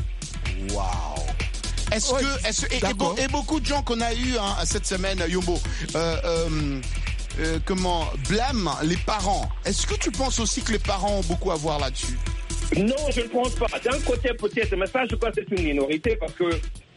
Waouh. Est-ce ouais. que, est-ce, et, et, bo- et beaucoup de gens qu'on a eu hein, cette semaine, Yombo, euh, euh, Euh, comment blâme les parents. Est-ce que tu penses aussi que les parents ont beaucoup à voir là-dessus? Non, je ne pense pas. D'un côté peut-être, mais ça je crois que c'est une minorité parce que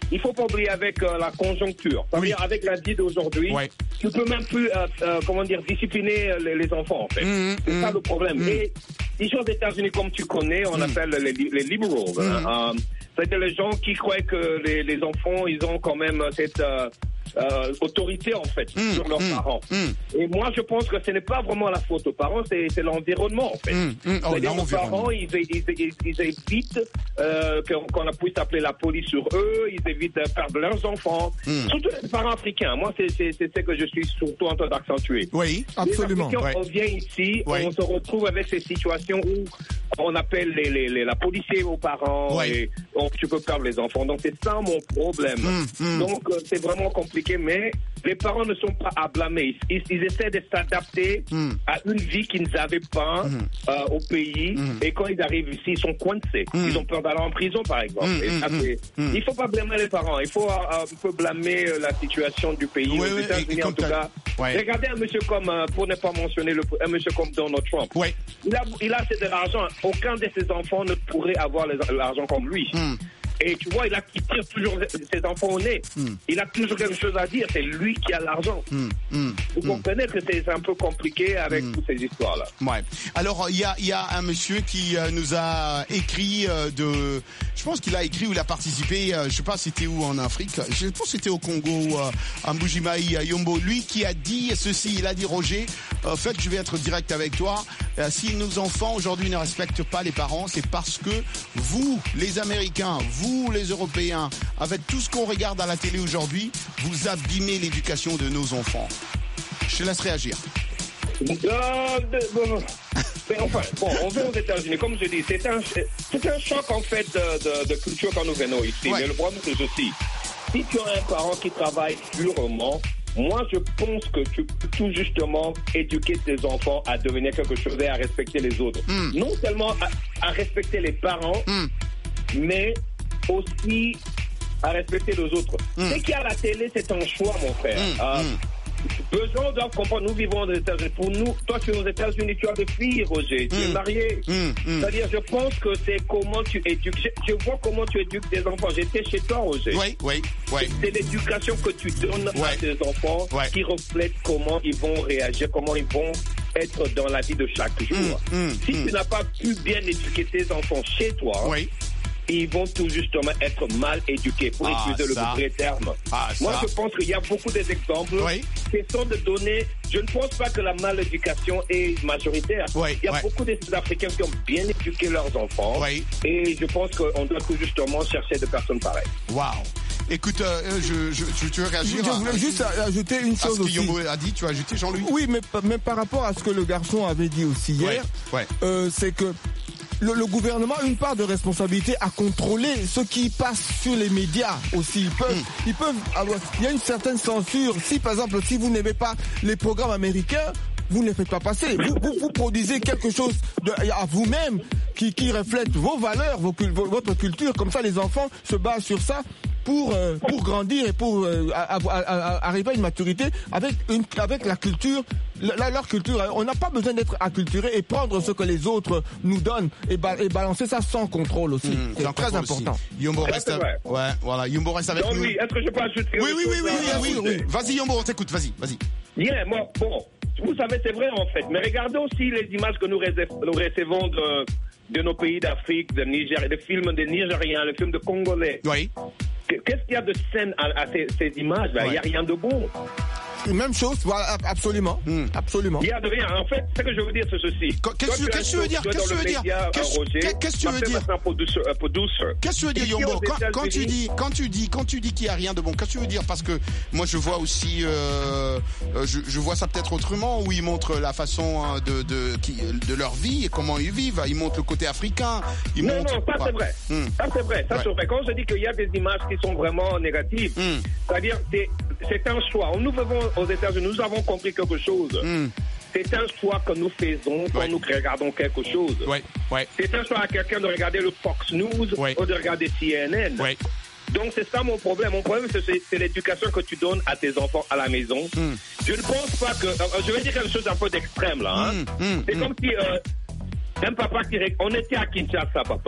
il faut pas oublier avec euh, la conjoncture, c'est-à-dire avec la vie d'aujourd'hui, ouais. tu peux même plus, euh, euh, comment dire, discipliner les, les enfants, en fait. Mmh, c'est mmh, ça le problème. Mmh. Et ici aux États-Unis, comme tu connais, on mmh. appelle les, les liberals. Mmh. Hein, euh, c'est-à-dire les gens qui croient que les, les enfants, ils ont quand même cette... Euh, Euh, autorité en fait mmh, sur leurs mmh, parents. Mmh. Et moi je pense que ce n'est pas vraiment la faute aux parents, c'est, c'est l'environnement en fait. Mmh, mmh. Oh, c'est-à-dire les parents ils, ils, ils, ils évitent euh, qu'on puisse appeler la police sur eux, ils évitent de perdre leurs enfants. Mmh. Surtout les parents africains. Moi c'est, c'est, c'est ce que je suis surtout en train d'accentuer. Oui, absolument. Les Africains, ouais. on vient ici, ouais. on se retrouve avec ces situations où on appelle les, les, les, la police aux parents ouais. et on, tu peux perdre les enfants. Donc c'est ça mon problème. Mmh, mmh. Donc euh, c'est vraiment compliqué, mais les parents ne sont pas à blâmer. Ils, ils essaient de s'adapter mmh. à une vie qu'ils n'avaient pas mmh. euh, au pays. Mmh. Et quand ils arrivent ici, ils sont coincés. Mmh. Ils ont peur d'aller en prison, par exemple. Mmh. Et ça, c'est... Mmh. Il ne faut pas blâmer les parents. Il faut euh, un peu blâmer euh, la situation du pays. Oui, aux oui, États-Unis, en tout cas. Ouais. Regardez un monsieur comme, euh, pour ne pas mentionner le, un monsieur comme Donald Trump. Ouais. Il a, il a assez de l'argent. Aucun de ses enfants ne pourrait avoir les, l'argent comme lui. Mmh. Et tu vois, il a qui tire toujours ses enfants au nez. Mm. Il a toujours quelque chose à dire. C'est lui qui a l'argent. Mm. Mm. Vous mm. comprenez que c'est un peu compliqué avec mm. toutes ces histoires-là. Ouais. Alors, il y a, y a un monsieur qui euh, nous a écrit euh, de... Je pense qu'il a écrit ou il a participé, euh, je sais pas c'était où en Afrique. Je pense que c'était au Congo, euh, à Mbujimaï, à Yombo. Lui qui a dit ceci, il a dit, Roger, en fait, je vais être direct avec toi. Euh, si nos enfants aujourd'hui ne respectent pas les parents, c'est parce que vous, les Américains, vous, Vous, les Européens, avec tout ce qu'on regarde à la télé aujourd'hui, vous abîmez l'éducation de nos enfants. Je te laisse réagir. Euh, de, bon, mais enfin, bon, on vient aux États-Unis, comme je dis, c'est un, c'est un choc en fait de, de, de culture quand nous venons ici. Ouais. Mais le problème c'est ceci. Si tu as un parent qui travaille durement, moi je pense que tu peux tout justement éduquer tes enfants à devenir quelque chose et à respecter les autres. Mm. Non seulement à, à respecter les parents, mm. mais aussi à respecter les autres. Mm. Ce qu'il y a à la télé, c'est un choix, mon frère. Mm. Euh, mm. Besoin doivent comprendre, nous vivons aux États-Unis. Pour nous, toi tu es aux États-Unis, tu as des filles, Roger, tu mm. es marié. Mm. Mm. C'est-à-dire, je pense que c'est comment tu éduques. Je, je vois comment tu éduques tes enfants. J'étais chez toi, Roger. Oui, oui, oui. C'est, c'est l'éducation que tu donnes ouais. à tes enfants ouais. qui reflète comment ils vont réagir, comment ils vont être dans la vie de chaque jour. Mm. Mm. Si mm. tu n'as pas pu bien éduquer tes enfants chez toi, oui. ils vont tout justement être mal éduqués, pour ah, utiliser ça. le vrai terme. Ah, Moi, ça. je pense qu'il y a beaucoup d'exemples oui. qui sont de donner... Je ne pense pas que la maléducation est majoritaire. Oui, il y a oui. beaucoup de Africains qui ont bien éduqué leurs enfants. Oui. Et je pense qu'on doit tout justement chercher des personnes pareilles. Waouh. Écoute, euh, je, je, je, tu veux réagir Je voulais à, juste ajouter une chose aussi. À ce que Yombo a dit, tu as ajouté Jean-Louis? Oui, mais, mais par rapport à ce que le garçon avait dit aussi hier, ouais. Ouais. Euh, c'est que Le, le gouvernement a une part de responsabilité à contrôler ce qui passe sur les médias aussi. Ils peuvent, mmh. ils peuvent avoir, il y a une certaine censure. Si par exemple, si vous n'aimez pas les programmes américains, vous ne les faites pas passer. Vous, vous, vous produisez quelque chose de, à vous-même qui, qui reflète vos valeurs, vos, votre culture. Comme ça, les enfants se basent sur ça pour euh, pour grandir et pour euh, à, à, à, arriver à une maturité avec une avec la culture, la, leur culture. On n'a pas besoin d'être acculturé et prendre ce que les autres nous donnent et, ba, et balancer ça sans contrôle aussi. Mmh, c'est très important. Yombo reste avec... ouais, voilà, Yombo reste avec non, nous. Oui, est-ce que je peux ajouter Oui, oui, oui, oui, oui, oui, oui, oui. Vas-y Yombo, on t'écoute, vas-y, vas-y. Yeah, moi, bon, vous savez, c'est vrai en fait, mais regardez aussi les images que nous, nous recevons de, de nos pays d'Afrique, de Niger, des films des Nigériens, les films de Congolais. Oui. Qu'est-ce qu'il y a de scène à, à ces, ces images-là? Il ouais. n'y a rien de bon. Même chose, voilà, absolument, mmh. absolument. Il y a de rien. En fait, ce que je veux dire, c'est ceci. Qu'est-ce que tu veux dire? Qu'est-ce que tu veux dire? Qu'est-ce que tu veux dire? Qu'est-ce que tu veux dire, Yombo? Quand tu dis, quand tu dis, quand tu dis qu'il y a rien de bon, qu'est-ce que tu veux dire? Parce que moi, je vois aussi, euh, je, je vois ça peut-être autrement, où ils montrent la façon de de de leur vie et comment ils vivent. Ils montrent le côté africain. Ils non, montrent... non, ça c'est vrai. Mmh. Ça c'est vrai. Ça ouais. c'est vrai. Quand je dis qu'il y a des images qui sont vraiment négatives, mmh. c'est-à-dire c'est c'est un choix. Nous vivons aux États-Unis, nous avons compris quelque chose. Mm. C'est un choix que nous faisons quand ouais. nous regardons quelque chose. Ouais. Ouais. C'est un choix à quelqu'un de regarder le Fox News ouais. ou de regarder C N N. Ouais. Donc c'est ça mon problème. Mon problème, c'est, c'est l'éducation que tu donnes à tes enfants à la maison. Mm. Je ne pense pas que... Euh, je vais dire quelque chose d'un peu d'extrême, là. Hein. Mm. Mm. C'est mm. comme si... Euh, un papa qui... On était à Kinshasa, papa.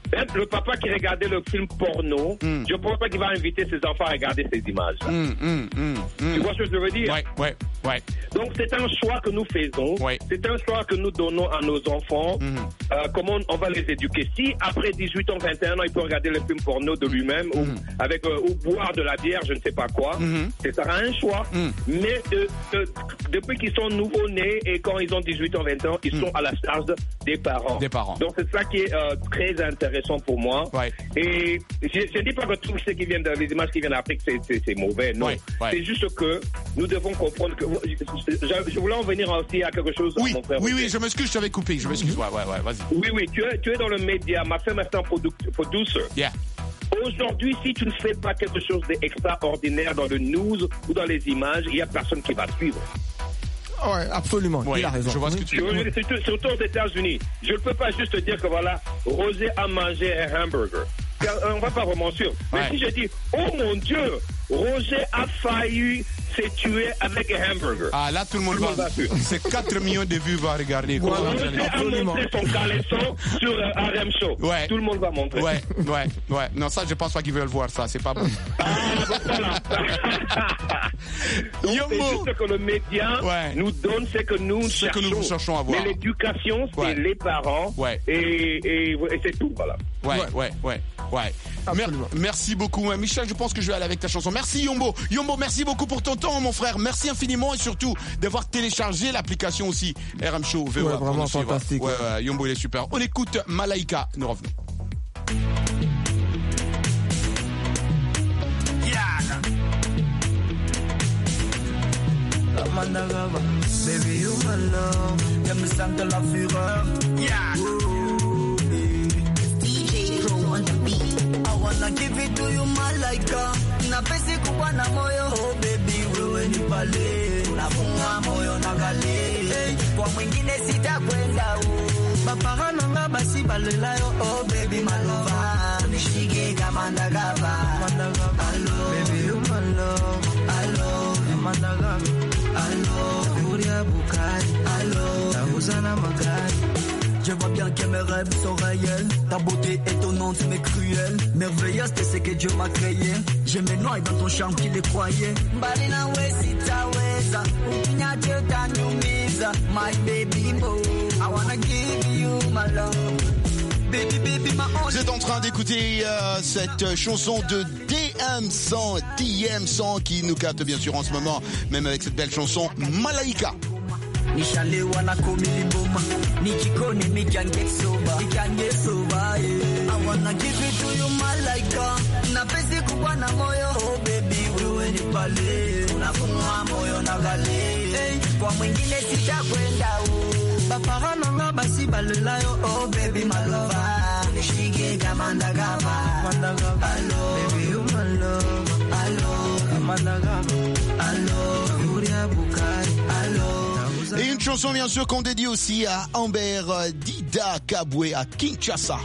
Même le papa qui regardait le film porno, mm. je ne pense pas qu'il va inviter ses enfants à regarder ces images. Mm, mm, mm, mm. Tu vois ce que je veux dire? Ouais, ouais, ouais. Donc c'est un choix que nous faisons. Ouais. C'est un choix que nous donnons à nos enfants. Mm. Euh, comment on va les éduquer? Si après dix-huit ans, vingt et un ans, il peut regarder le film porno de lui-même mm. ou, avec, euh, ou boire de la bière, je ne sais pas quoi, mm. ce sera un choix. Mm. Mais de, de, depuis qu'ils sont nouveau-nés et quand ils ont dix-huit ans, vingt ans, ils mm. sont à la charge des parents. Des parents. Donc c'est ça qui est euh, très intéressant pour moi. Ouais. Et je ne dis pas que tout ce qui vient de, les images qui viennent d'Afrique, c'est, c'est, c'est mauvais. Non. Ouais. Ouais. C'est juste que nous devons comprendre que. Je, je voulais en venir aussi à quelque chose. Oui, mon frère, oui, oui, je m'excuse, je t'avais coupé. Je m'excuse. Ouais, ouais, ouais, vas-y. Oui, oui, tu es, tu es dans le média. Ma femme est un producer. Yeah. Aujourd'hui, si tu ne fais pas quelque chose d'extraordinaire dans le news ou dans les images, il n'y a personne qui va suivre. Oui, absolument. Ouais, il a raison. Je vois ce que tu veux dire. Surtout, surtout aux États-Unis. Je ne peux pas juste dire que voilà, Rosé a mangé un hamburger. On ne va pas remonter. Mais ouais. si je dis, oh mon Dieu, Roger a failli se tuer avec un hamburger. Ah là, tout le monde, tout va. va c'est quatre millions de vues va regarder. Ouais, Roger a montré son caleçon sur euh, R M Show. Ouais. Tout le monde va montrer. Ouais, ouais, ouais. Non, ça, je pense pas qu'ils veulent voir ça. C'est pas bon. Ah, voilà. Donc, c'est juste que le média ouais. nous donne ce que nous ce cherchons. que nous cherchons à voir. Mais l'éducation, c'est ouais. les parents. Ouais. Et, et, et c'est tout, voilà. Ouais, ouais, ouais, ouais. Mer- merci beaucoup, Michel. Je pense que je vais aller avec ta chanson. Merci, Yombo. Yombo, merci beaucoup pour ton temps, mon frère. Merci infiniment et surtout d'avoir téléchargé l'application aussi. R M Show, V O A. Ouais, vraiment fantastique. Ouais, ouais, Yombo, il est super. On écoute Malaika. Nous revenons. Baby, you my love. Yeah, me sent la fureur. Yeah. Ooh, D J Pro on the beat. I wanna give it to you, Malaika. Na pesi kuwa na moyo. Oh baby, wewe ni pale. Unafunga moyo na gale. Hey, kwa mwingine sitakwenda. Bapara nanga basi balelayo. Oh baby, my lover. Nishige kama ndagava. Hello, baby, you my love. Hello, Mandagava. Allô, Nouria Boukari, allô, Taouzana Magari. Je vois bien que mes rêves sont réels. Ta beauté étonnante mais cruelle. Merveilleuse, c'est ce que Dieu m'a créé. Je me noie dans ton charme qui les croyait. Balina wesita weza, ukinya Dieu t'anyumiza. My baby mo, I wanna give you my love. Baby, baby, my only. Vous êtes en train d'écouter euh, cette chanson de D M cent, D M cent qui nous capte bien sûr en ce moment, même avec cette belle chanson Malaika. Nishale wana komili boma, nikikone me can get sober, we can get sober. Yeah. I wanna give it to you, Malaika. Na pesi kubwa na moyo, oh baby, wewe ni pale. Unafunga moyo na gale. Hey, kwa mwingine sitakwenda. Bapara nanga basi balelayo, oh baby, my lover. Nishige kama ndagava. Hello, baby, you my love. Hello, Mandagava. Hello, Nouria Boukari. Hello. Et une chanson bien sûr qu'on dédie aussi à Amber Dida Kabwe à Kinshasa.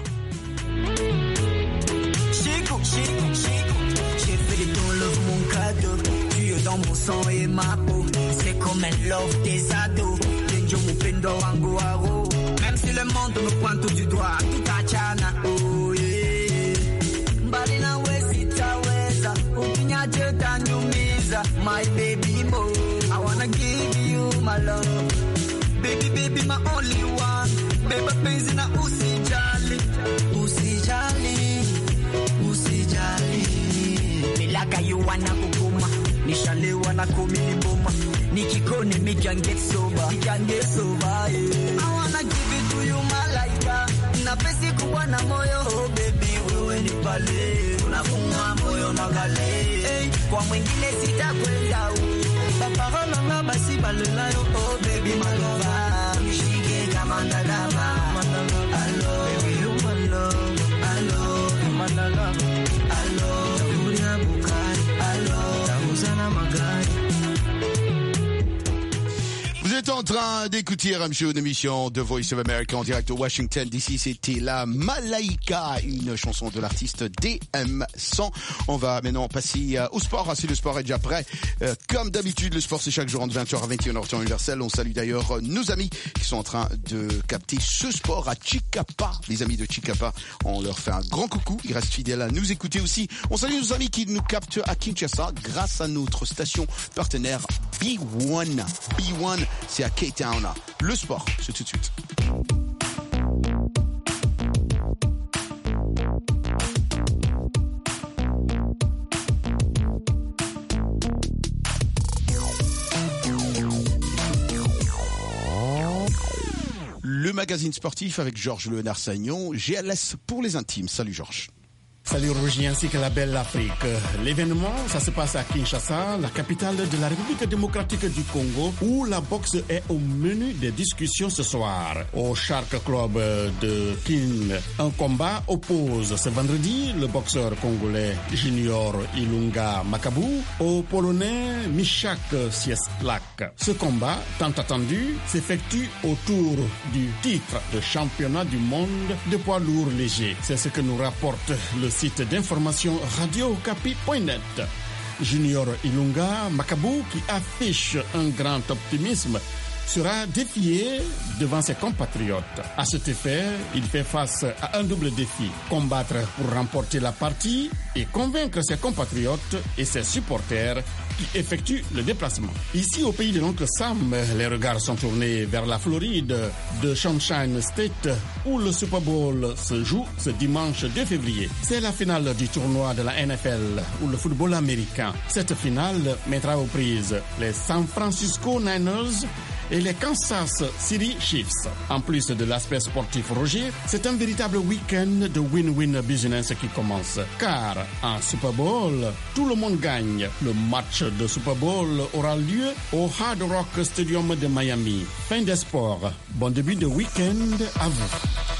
Chico, Chico, Chico. J'ai fait de ton love mon cadeau. Tu es dans mon sang et ma peau. C'est comme un love des ados. Tenjo mupendo wangu waro. Même si le monde me pointe du doigt, tout a chana. Oh yeah. Balina wesita weza. Ukinya Dieu t'anyumiza. My baby mo. I wanna give you my love. Baby, baby, my only one. Baby, penzi na usijali. Usijali. Usijali. Milaka you wanna kukuma. Nishale wana komili boma. Nikikone me can get sober. We can get sober, yeah. I wanna give it to you, Malaika. Na pesi kuwa na moyo. Oh baby, wewe ni pale. Unafunga moyo na gale. Hey, kwa mwingine sitakwenda. Bapara nanga basi balelayo. Oh baby, my lover. Nishige kama ndagava. Hello, baby, you my love. Hello, Mandagava. Hello, Nouria Boukari. Hello, Taouzana Magari. Vous êtes en en train d'écouter R M Show, une émission de Voice of America en direct de Washington D C. C'était la Malaika, une chanson de l'artiste D M cent. On va maintenant passer euh, au sport. Si le sport est déjà prêt, euh, comme d'habitude, le sport c'est chaque jour entre vingt heures à vingt et une heures temps universel. On salue d'ailleurs euh, nos amis qui sont en train de capter ce sport à Chicapa. Les amis de Chicapa, on leur fait un grand coucou. Ils restent fidèles à nous écouter aussi. On salue nos amis qui nous captent à Kinshasa grâce à notre station partenaire B un. B un, c'est à Cape Town. Le sport, c'est tout de suite. Le magazine sportif avec Georges Léonard-Sagnon, G L S pour les intimes. Salut Georges. Salut Roger ainsi que la belle Afrique. L'événement, ça se passe à Kinshasa, la capitale de la République démocratique du Congo, où la boxe est au menu des discussions ce soir. Au Shark Club de Kin, un combat oppose ce vendredi le boxeur congolais Junior Ilunga Makabu au Polonais Michak Cieslak. Ce combat, tant attendu, s'effectue autour du titre de championnat du monde de poids lourd léger. C'est ce que nous rapporte le site d'information radio okapi point net. Junior Ilunga Makabu, qui affiche un grand optimisme, sera défié devant ses compatriotes. À cet effet, il fait face à un double défi: combattre pour remporter la partie et convaincre ses compatriotes et ses supporters qui effectuent le déplacement. Ici, au pays de l'oncle Sam, les regards sont tournés vers la Floride de Sunshine State, où le Super Bowl se joue ce dimanche deux février. C'est la finale du tournoi de la N F L, ou le football américain. Cette finale mettra aux prises les San Francisco Niners et les Kansas City Chiefs. En plus de l'aspect sportif, Roger, c'est un véritable week-end de win-win business qui commence. Car en Super Bowl, tout le monde gagne. Le match de Super Bowl aura lieu au Hard Rock Stadium de Miami. Fin des sports. Bon début de week-end à vous.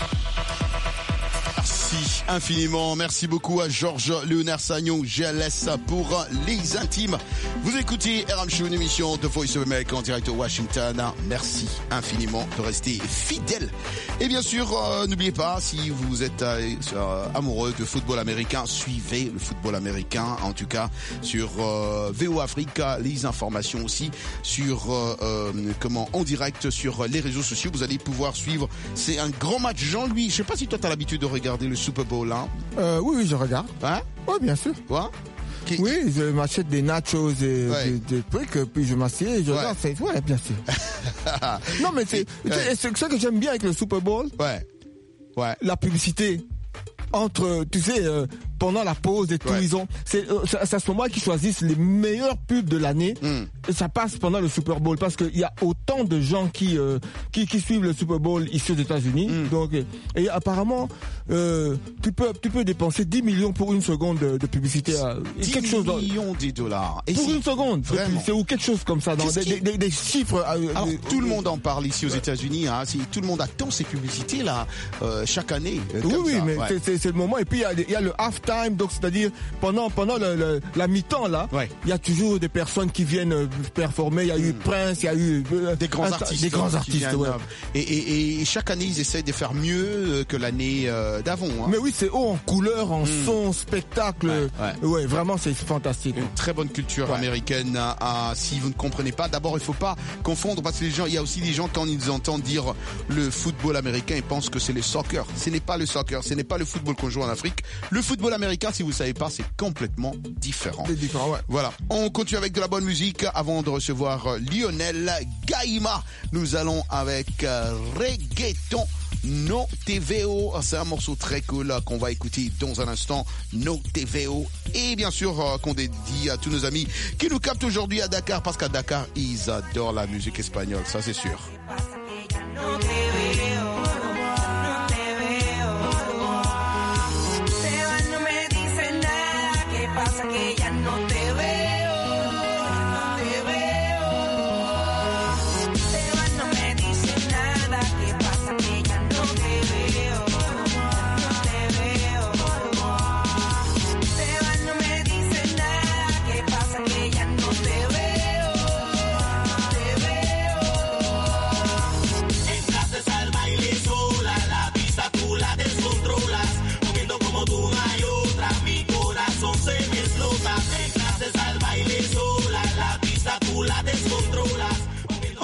Merci infiniment. Merci beaucoup à Georges Léonard-Sagnon, G L S pour les intimes. Vous écoutez R M Show, une émission de Voice of America en direct de Washington. Merci infiniment de rester fidèle. Et bien sûr, euh, n'oubliez pas, si vous êtes euh, amoureux de football américain, suivez le football américain, en tout cas sur euh, V O Africa, les informations aussi sur euh, euh, comment en direct sur les réseaux sociaux. Vous allez pouvoir suivre. C'est un grand match. Jean-Louis, je sais pas si toi tu as l'habitude de regarder le Super Bowl, hein? Euh, oui, oui, je regarde. Hein? Oui, bien sûr. Ouais. Qui... Oui, je m'achète des nachos et ouais. des, des trucs, puis je m'assieds et je regarde. Ouais. ouais, bien sûr. Non, mais c'est, ouais. c'est ça que j'aime bien avec le Super Bowl. Ouais. Ouais. La publicité. Entre, tu sais, euh, pendant la pause et tout, ouais. ils ont, c'est, euh, c'est à ce moment qu'ils choisissent les meilleurs pubs de l'année. Mm. Et ça passe pendant le Super Bowl parce qu'il y a autant de gens qui, euh, qui, qui suivent le Super Bowl ici aux États-Unis. Mm. Donc, et, et apparemment, euh, tu peux, tu peux dépenser dix millions pour une seconde de, de publicité. Euh, dix quelque chose millions de dollars. Et pour une seconde. C'est ou quelque chose comme ça, dans des, qui... des, des chiffres. Euh, Alors, des, tout euh, le monde en parle ici aux ouais. États-Unis, hein. Tout le monde attend ces publicités là, euh, chaque année. Euh, oui, oui, ça. mais ouais. c'est, c'est, c'est le moment. Et puis, il y a, il y a le halftime, donc c'est-à-dire pendant, pendant le, le, la mi-temps là, il ouais. y a toujours des personnes qui viennent performer. Il y a eu mmh. Prince, il y a eu euh, des grands artistes. Des grands artistes, viennent, ouais. et, et, et chaque année, ils essayent de faire mieux que l'année euh, d'avant. Hein. Mais oui, c'est haut en couleur, en mmh. son, spectacle. Ouais, ouais. ouais, vraiment, c'est fantastique. Une très bonne culture ouais. américaine. À, à, si vous ne comprenez pas, d'abord, il faut pas confondre parce que les gens, il y a aussi des gens quand ils entendent dire le football américain, ils pensent que c'est le soccer. Ce n'est pas le soccer, ce n'est pas le football qu'on joue en Afrique. Le football américain, si vous ne savez pas, c'est complètement différent. C'est différent, ouais. Voilà. On continue avec de la bonne musique avant de recevoir Lionel Gaïma. Nous allons avec euh, Reggaeton No T V O. C'est un morceau très cool qu'on va écouter dans un instant. No T V O. Et bien sûr, euh, qu'on dédie à tous nos amis qui nous captent aujourd'hui à Dakar parce qu'à Dakar, ils adorent la musique espagnole. Ça, c'est sûr. Te veo, te veo.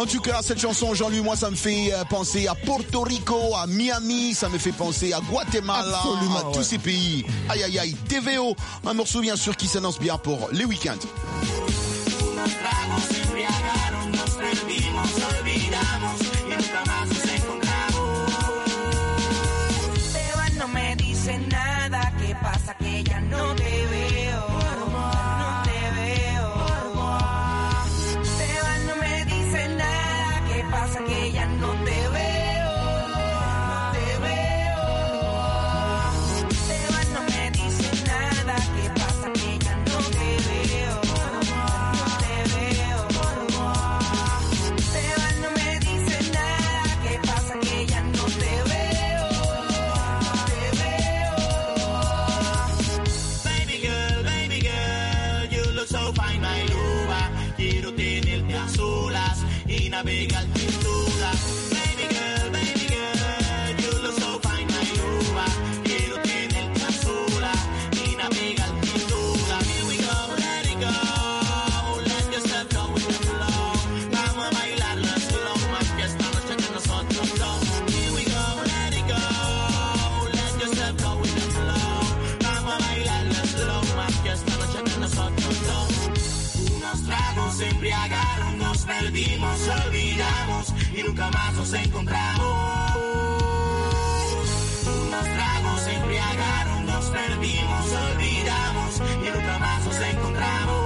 En tout cas, cette chanson, Jean-Louis, moi, ça me fait penser à Porto Rico, à Miami, ça me fait penser à Guatemala, Absolument, à ouais. tous ces pays. Aïe, aïe, aïe. T V O, un morceau bien sûr qui s'annonce bien pour les week-ends. Navega al pintura. Baby girl, baby girl, you look so fine, my luba. Quiero tenerte a sola y navega al pintura. Here we go, let it go. Let yourself go with the flow. Vamos a bailar la slow, más que esta noche de nosotros dos. Here we go, let it go. Let yourself go with the flow. Vamos a bailar la slow, más que esta noche de nosotros dos. Unos tragos se embriagaron, nos perdimos, olvidamos y nunca más nos encontramos. Unos tragos se embriagaron, nos perdimos, olvidamos y nunca más nos encontramos.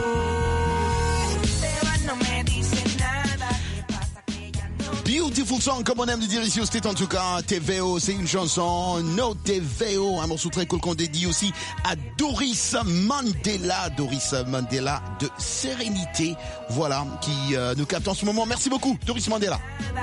No me dice nada. Beautiful song, comme on aime le dire ici au State en tout cas. T V O, c'est une chanson. No T V O, un morceau très cool qu'on dédie aussi à Doris Mandela. Doris Mandela de Sérénité, voilà, qui euh, nous capte en ce moment. Merci beaucoup, Doris Mandela.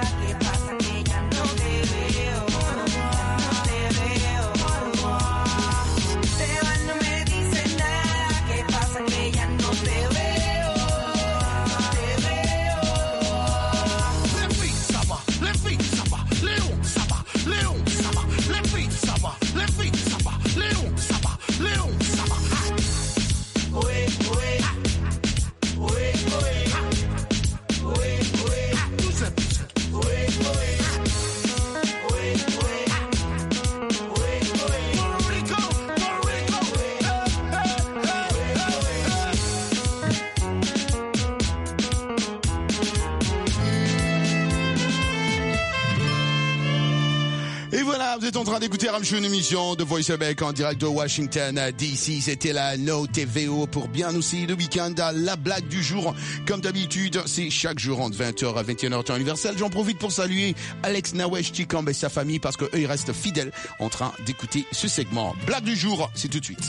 Vous êtes en train d'écouter Ramchou, une émission de Voice Québec en direct de Washington D C. C'était la No T V O pour bien aussi le week-end. La blague du jour, comme d'habitude, c'est chaque jour entre vingt heures à vingt et une heures temps universel. J'en profite pour saluer Alex Nawesh, Chikambe et sa famille parce qu'eux, ils restent fidèles en train d'écouter ce segment. Blague du jour, c'est tout de suite.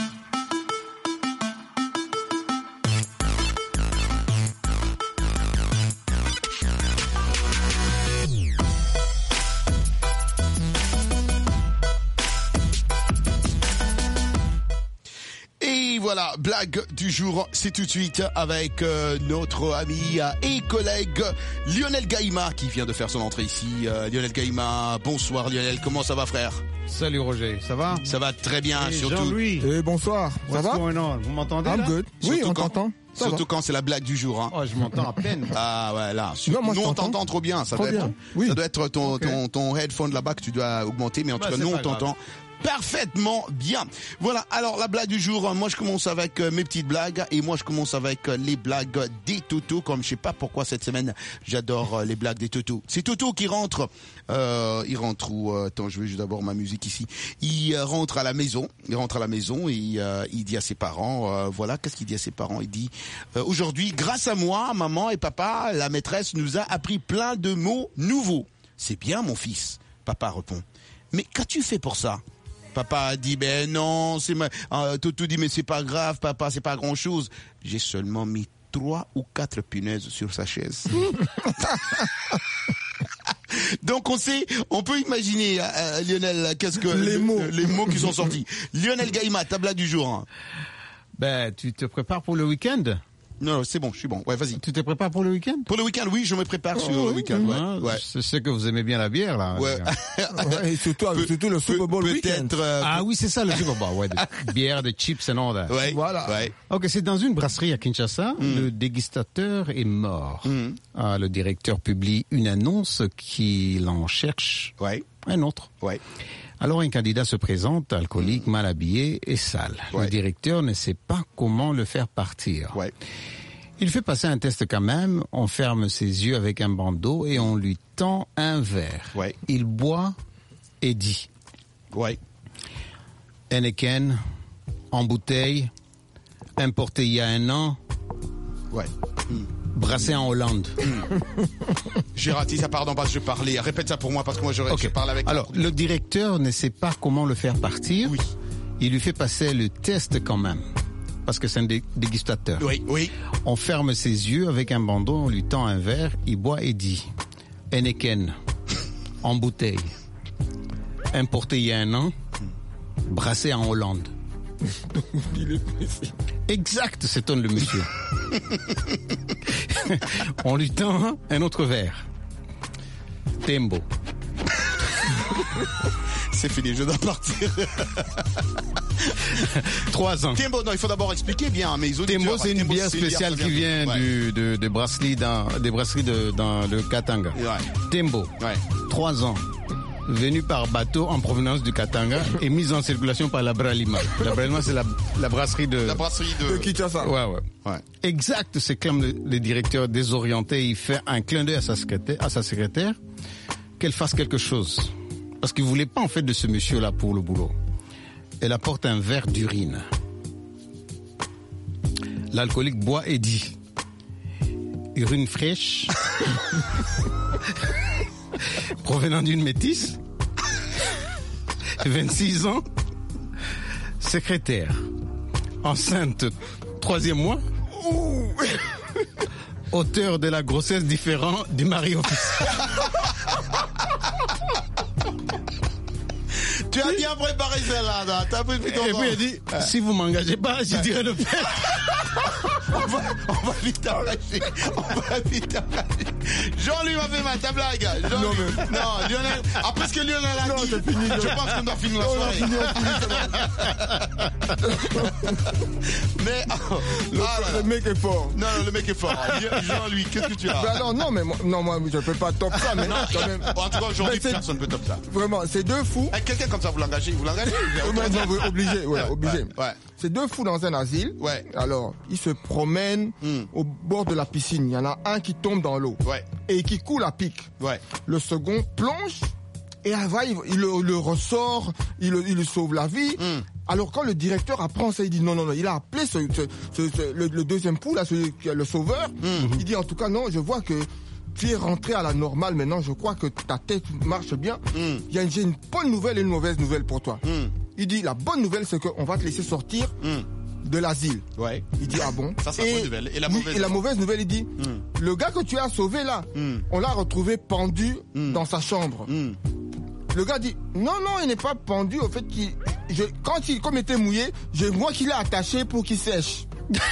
Voilà, blague du jour, c'est tout de suite avec euh, notre ami euh, et collègue Lionel Gaïma qui vient de faire son entrée ici. Euh, Lionel Gaïma, bonsoir Lionel, comment ça va frère? Salut Roger, ça va? Ça va très bien, hey, surtout. Jean-Louis. Et bonsoir, ça va? Vous m'entendez là? I'm good. Oui, surtout on quand, t'entend. Ça surtout va. quand c'est la blague du jour. Hein. Oh, je m'entends à peine. Ah ouais, là. Non, moi, nous, je on t'entends. t'entend trop bien. Ça trop doit bien. être, Oui. ça doit être ton, Okay. ton, ton headphone là-bas que tu dois augmenter, mais en bah, tout cas, nous, on grave. t'entend parfaitement bien. Voilà, alors la blague du jour, moi je commence avec euh, mes petites blagues et moi je commence avec euh, les blagues des totos, comme je sais pas pourquoi cette semaine j'adore euh, les blagues des totos. C'est Toto qui rentre, euh, il rentre où euh, attends, je vais juste d'abord ma musique ici. Il euh, rentre à la maison, il rentre à la maison et euh, il dit à ses parents, euh, voilà, qu'est-ce qu'il dit à ses parents? Il dit, euh, aujourd'hui, grâce à moi, maman et papa, la maîtresse nous a appris plein de mots nouveaux. C'est bien mon fils, papa répond. Mais qu'as-tu fait pour ça? Papa a dit, ben non, c'est ma... Euh, Toto dit, mais c'est pas grave, papa, c'est pas grand-chose. J'ai seulement mis trois ou quatre punaises sur sa chaise. Donc on sait, on peut imaginer, euh, Lionel, qu'est-ce que... Les le, mots. Les mots qui sont sortis. Lionel Gaïma, ta blague du jour. Hein. Ben, tu te prépares pour le week-end? Non, non, c'est bon, je suis bon. Ouais, vas-y. Tu te prépares pour le week-end? Pour le week-end, oui, je me prépare oh, sur oui, le week-end. oui, Ouais, hein, ouais. Je sais que vous aimez bien la bière, là. Ouais. ouais et surtout, Pe- surtout le Super Bowl week-end. Euh, ah oui, c'est ça, le Super Bowl. Ouais, de bière, de chips and all that. Ouais. Voilà. Ouais. Ok, c'est dans une brasserie à Kinshasa. Mm. Le dégustateur est mort. Mm. Ah, le directeur publie une annonce qu'il en cherche ouais. un autre. Ouais. Alors un candidat se présente, alcoolique, mal habillé et sale. Ouais. Le directeur ne sait pas comment le faire partir. Ouais. Il fait passer un test quand même, on ferme ses yeux avec un bandeau et on lui tend un verre. Ouais. Il boit et dit ouais. Heineken, en bouteille, importé il y a un an, ouais. Mm. brassé en Hollande. Mm. J'ai raté ça, pardon, parce que je parlais. Répète ça pour moi, parce que moi, je, okay. je parle avec... Alors, le directeur ne sait pas comment le faire partir. Oui. Il lui fait passer le test quand même, parce que c'est un dé- dégustateur. Oui, oui. On ferme ses yeux avec un bandeau, on lui tend un verre, il boit et dit Heineken, en bouteille, importé il y a un an, brassé en Hollande. Il est précis. Exact, s'étonne le monsieur. On lui tend un autre verre. Tembo. C'est fini, je dois partir. Trois ans. Tembo, non, il faut d'abord expliquer bien mes auditeurs. Tembo, c'est une Tembo, bière c'est une spéciale bière qui vient ouais. du, de, de brasseries dans, des brasseries de, dans le Katanga. Ouais. Tembo, ouais. trois ans. Venu par bateau en provenance du Katanga et mise en circulation par la Bralima. La Bralima, c'est la, la brasserie de... La brasserie de... de Kinshasa. Ouais, ouais. ouais. Exact, c'est comme le, le directeur désorienté, il fait un clin d'œil à sa secrétaire, à sa secrétaire, qu'elle fasse quelque chose. Parce qu'il voulait pas, en fait, de ce monsieur-là pour le boulot. Elle apporte un verre d'urine. L'alcoolique boit et dit, urine fraîche, provenant d'une métisse, vingt-six ans, secrétaire, enceinte, troisième mois, auteur de la grossesse différent du mari officiel. Tu as bien préparé celle-là, t'as pris plutôt. Et puis il dit, ah. si vous m'engagez pas, je dirais le père. on, va, on va vite arracher. On va vite arracher. Jean-Louis m'a fait mal, ta blague. Jean non, mais... non, Lionel. Après ce que Lionel a non, dit, fini, je pense qu'on doit finir la soirée. Non, mais oh, le, ah, le mec est fort. Non, non, le mec est fort. Jean-Louis, qu'est-ce que tu as? Ben non, non, mais moi, non, moi, je peux pas top ça, mais non, quand même. En tout cas, aujourd'hui, personne ne peut top ça. Vraiment, c'est deux fous. Hey, quelqu'un comme ça, vous l'engagez, vous l'engagez? Non, non, obligé, ouais, obligé. Ouais, ouais. C'est deux fous dans un asile. Ouais. Alors, ils se promènent mm. au bord de la piscine. Il y en a un qui tombe dans l'eau. Ouais. Et qui coule à pic. Ouais. Le second plonge et va, il, il, le, il le ressort, il, il lui sauve la vie. Mm. Alors quand le directeur apprend ça, il dit non, non, non, il a appelé ce, ce, ce, ce, le, le deuxième fou, là, celui qui est le sauveur. Mm. Il dit en tout cas non, je vois que tu es rentré à la normale maintenant, je crois que ta tête marche bien. Mm. Il y a une, j'ai une bonne nouvelle et une mauvaise nouvelle pour toi. Mm. Il dit la bonne nouvelle c'est qu'on va te laisser sortir mm. de l'asile. Ouais. Il dit ah bon. Ça c'est la bonne nouvelle. Et la mauvaise, et la mauvaise nouvelle, il dit mm. le gars que tu as sauvé là, mm. on l'a retrouvé pendu mm. dans sa chambre. Mm. Le gars dit non non, il n'est pas pendu, au fait qu'il je, quand il comme il était mouillé, je moi qui l'ai attaché pour qu'il sèche.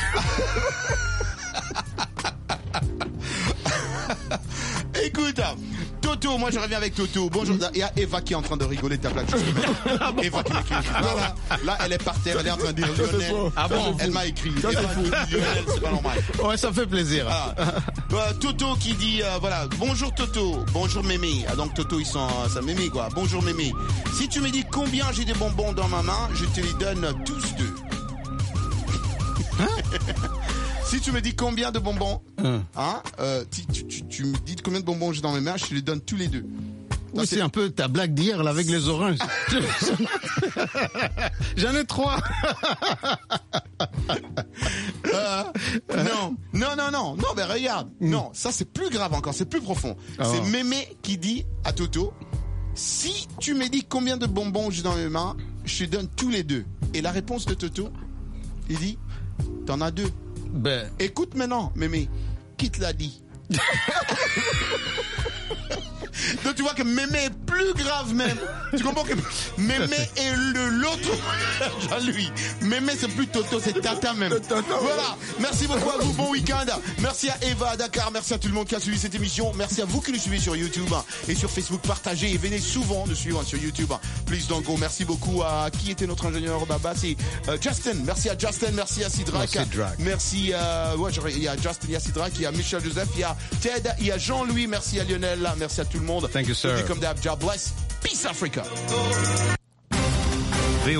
Écoute, Toto, moi je reviens avec Toto. Bonjour, il y a Eva qui est en train de rigoler de ta blague. Eva qui m'écrit. Voilà, là elle est par terre, elle est en train de dire Lionel. Ah bon? Elle m'a écrit. Eva qui dit Lionel, c'est pas normal. Ouais, ça fait plaisir. Ah. Euh, Toto qui dit, euh, voilà, bonjour Toto, bonjour Mémé. Ah, donc Toto ils sont, euh, ça Mémé quoi. Bonjour Mémé. Si tu me dis combien j'ai des bonbons dans ma main, je te les donne tous deux. Hein? Si tu me dis combien de bonbons, hum. hein, euh, tu, tu, tu, tu me dis combien de bonbons j'ai dans mes mains, je te les donne tous les deux. Oui, c'est un peu ta blague d'hier là avec les oranges. J'en ai trois. euh, non, non, non, non, non, mais regarde, mm. non, ça c'est plus grave encore, c'est plus profond. Oh. C'est Mémé qui dit à Toto, si tu me dis combien de bonbons j'ai dans mes mains, je te donne tous les deux. Et la réponse de Toto, il dit, t'en as deux. Ben. Écoute maintenant, Mémé, qui te l'a dit? Donc tu vois que Mémé est plus grave même. Tu comprends que Mémé est le l'autre Jean-Louis. Mémé c'est plus Toto, c'est Tata même. Voilà. Merci beaucoup à vous. Bon week-end. Merci à Eva à Dakar. Merci à tout le monde qui a suivi cette émission. Merci à vous qui nous suivez sur YouTube et sur Facebook. Partagez et venez souvent nous suivre sur YouTube. Please don't go. Merci beaucoup à qui était notre ingénieur Baba, c'est euh, Justin. Merci à Justin. Merci à Sidrak. Merci à ouais, il y a Justin, il y a Sidrak, il y a Michel Joseph, il y a Ted, il y a Jean-Louis. Merci à Lionel. Merci à tout le monde. Thank you, sir. Et comme d'hab, God bless. Peace Africa.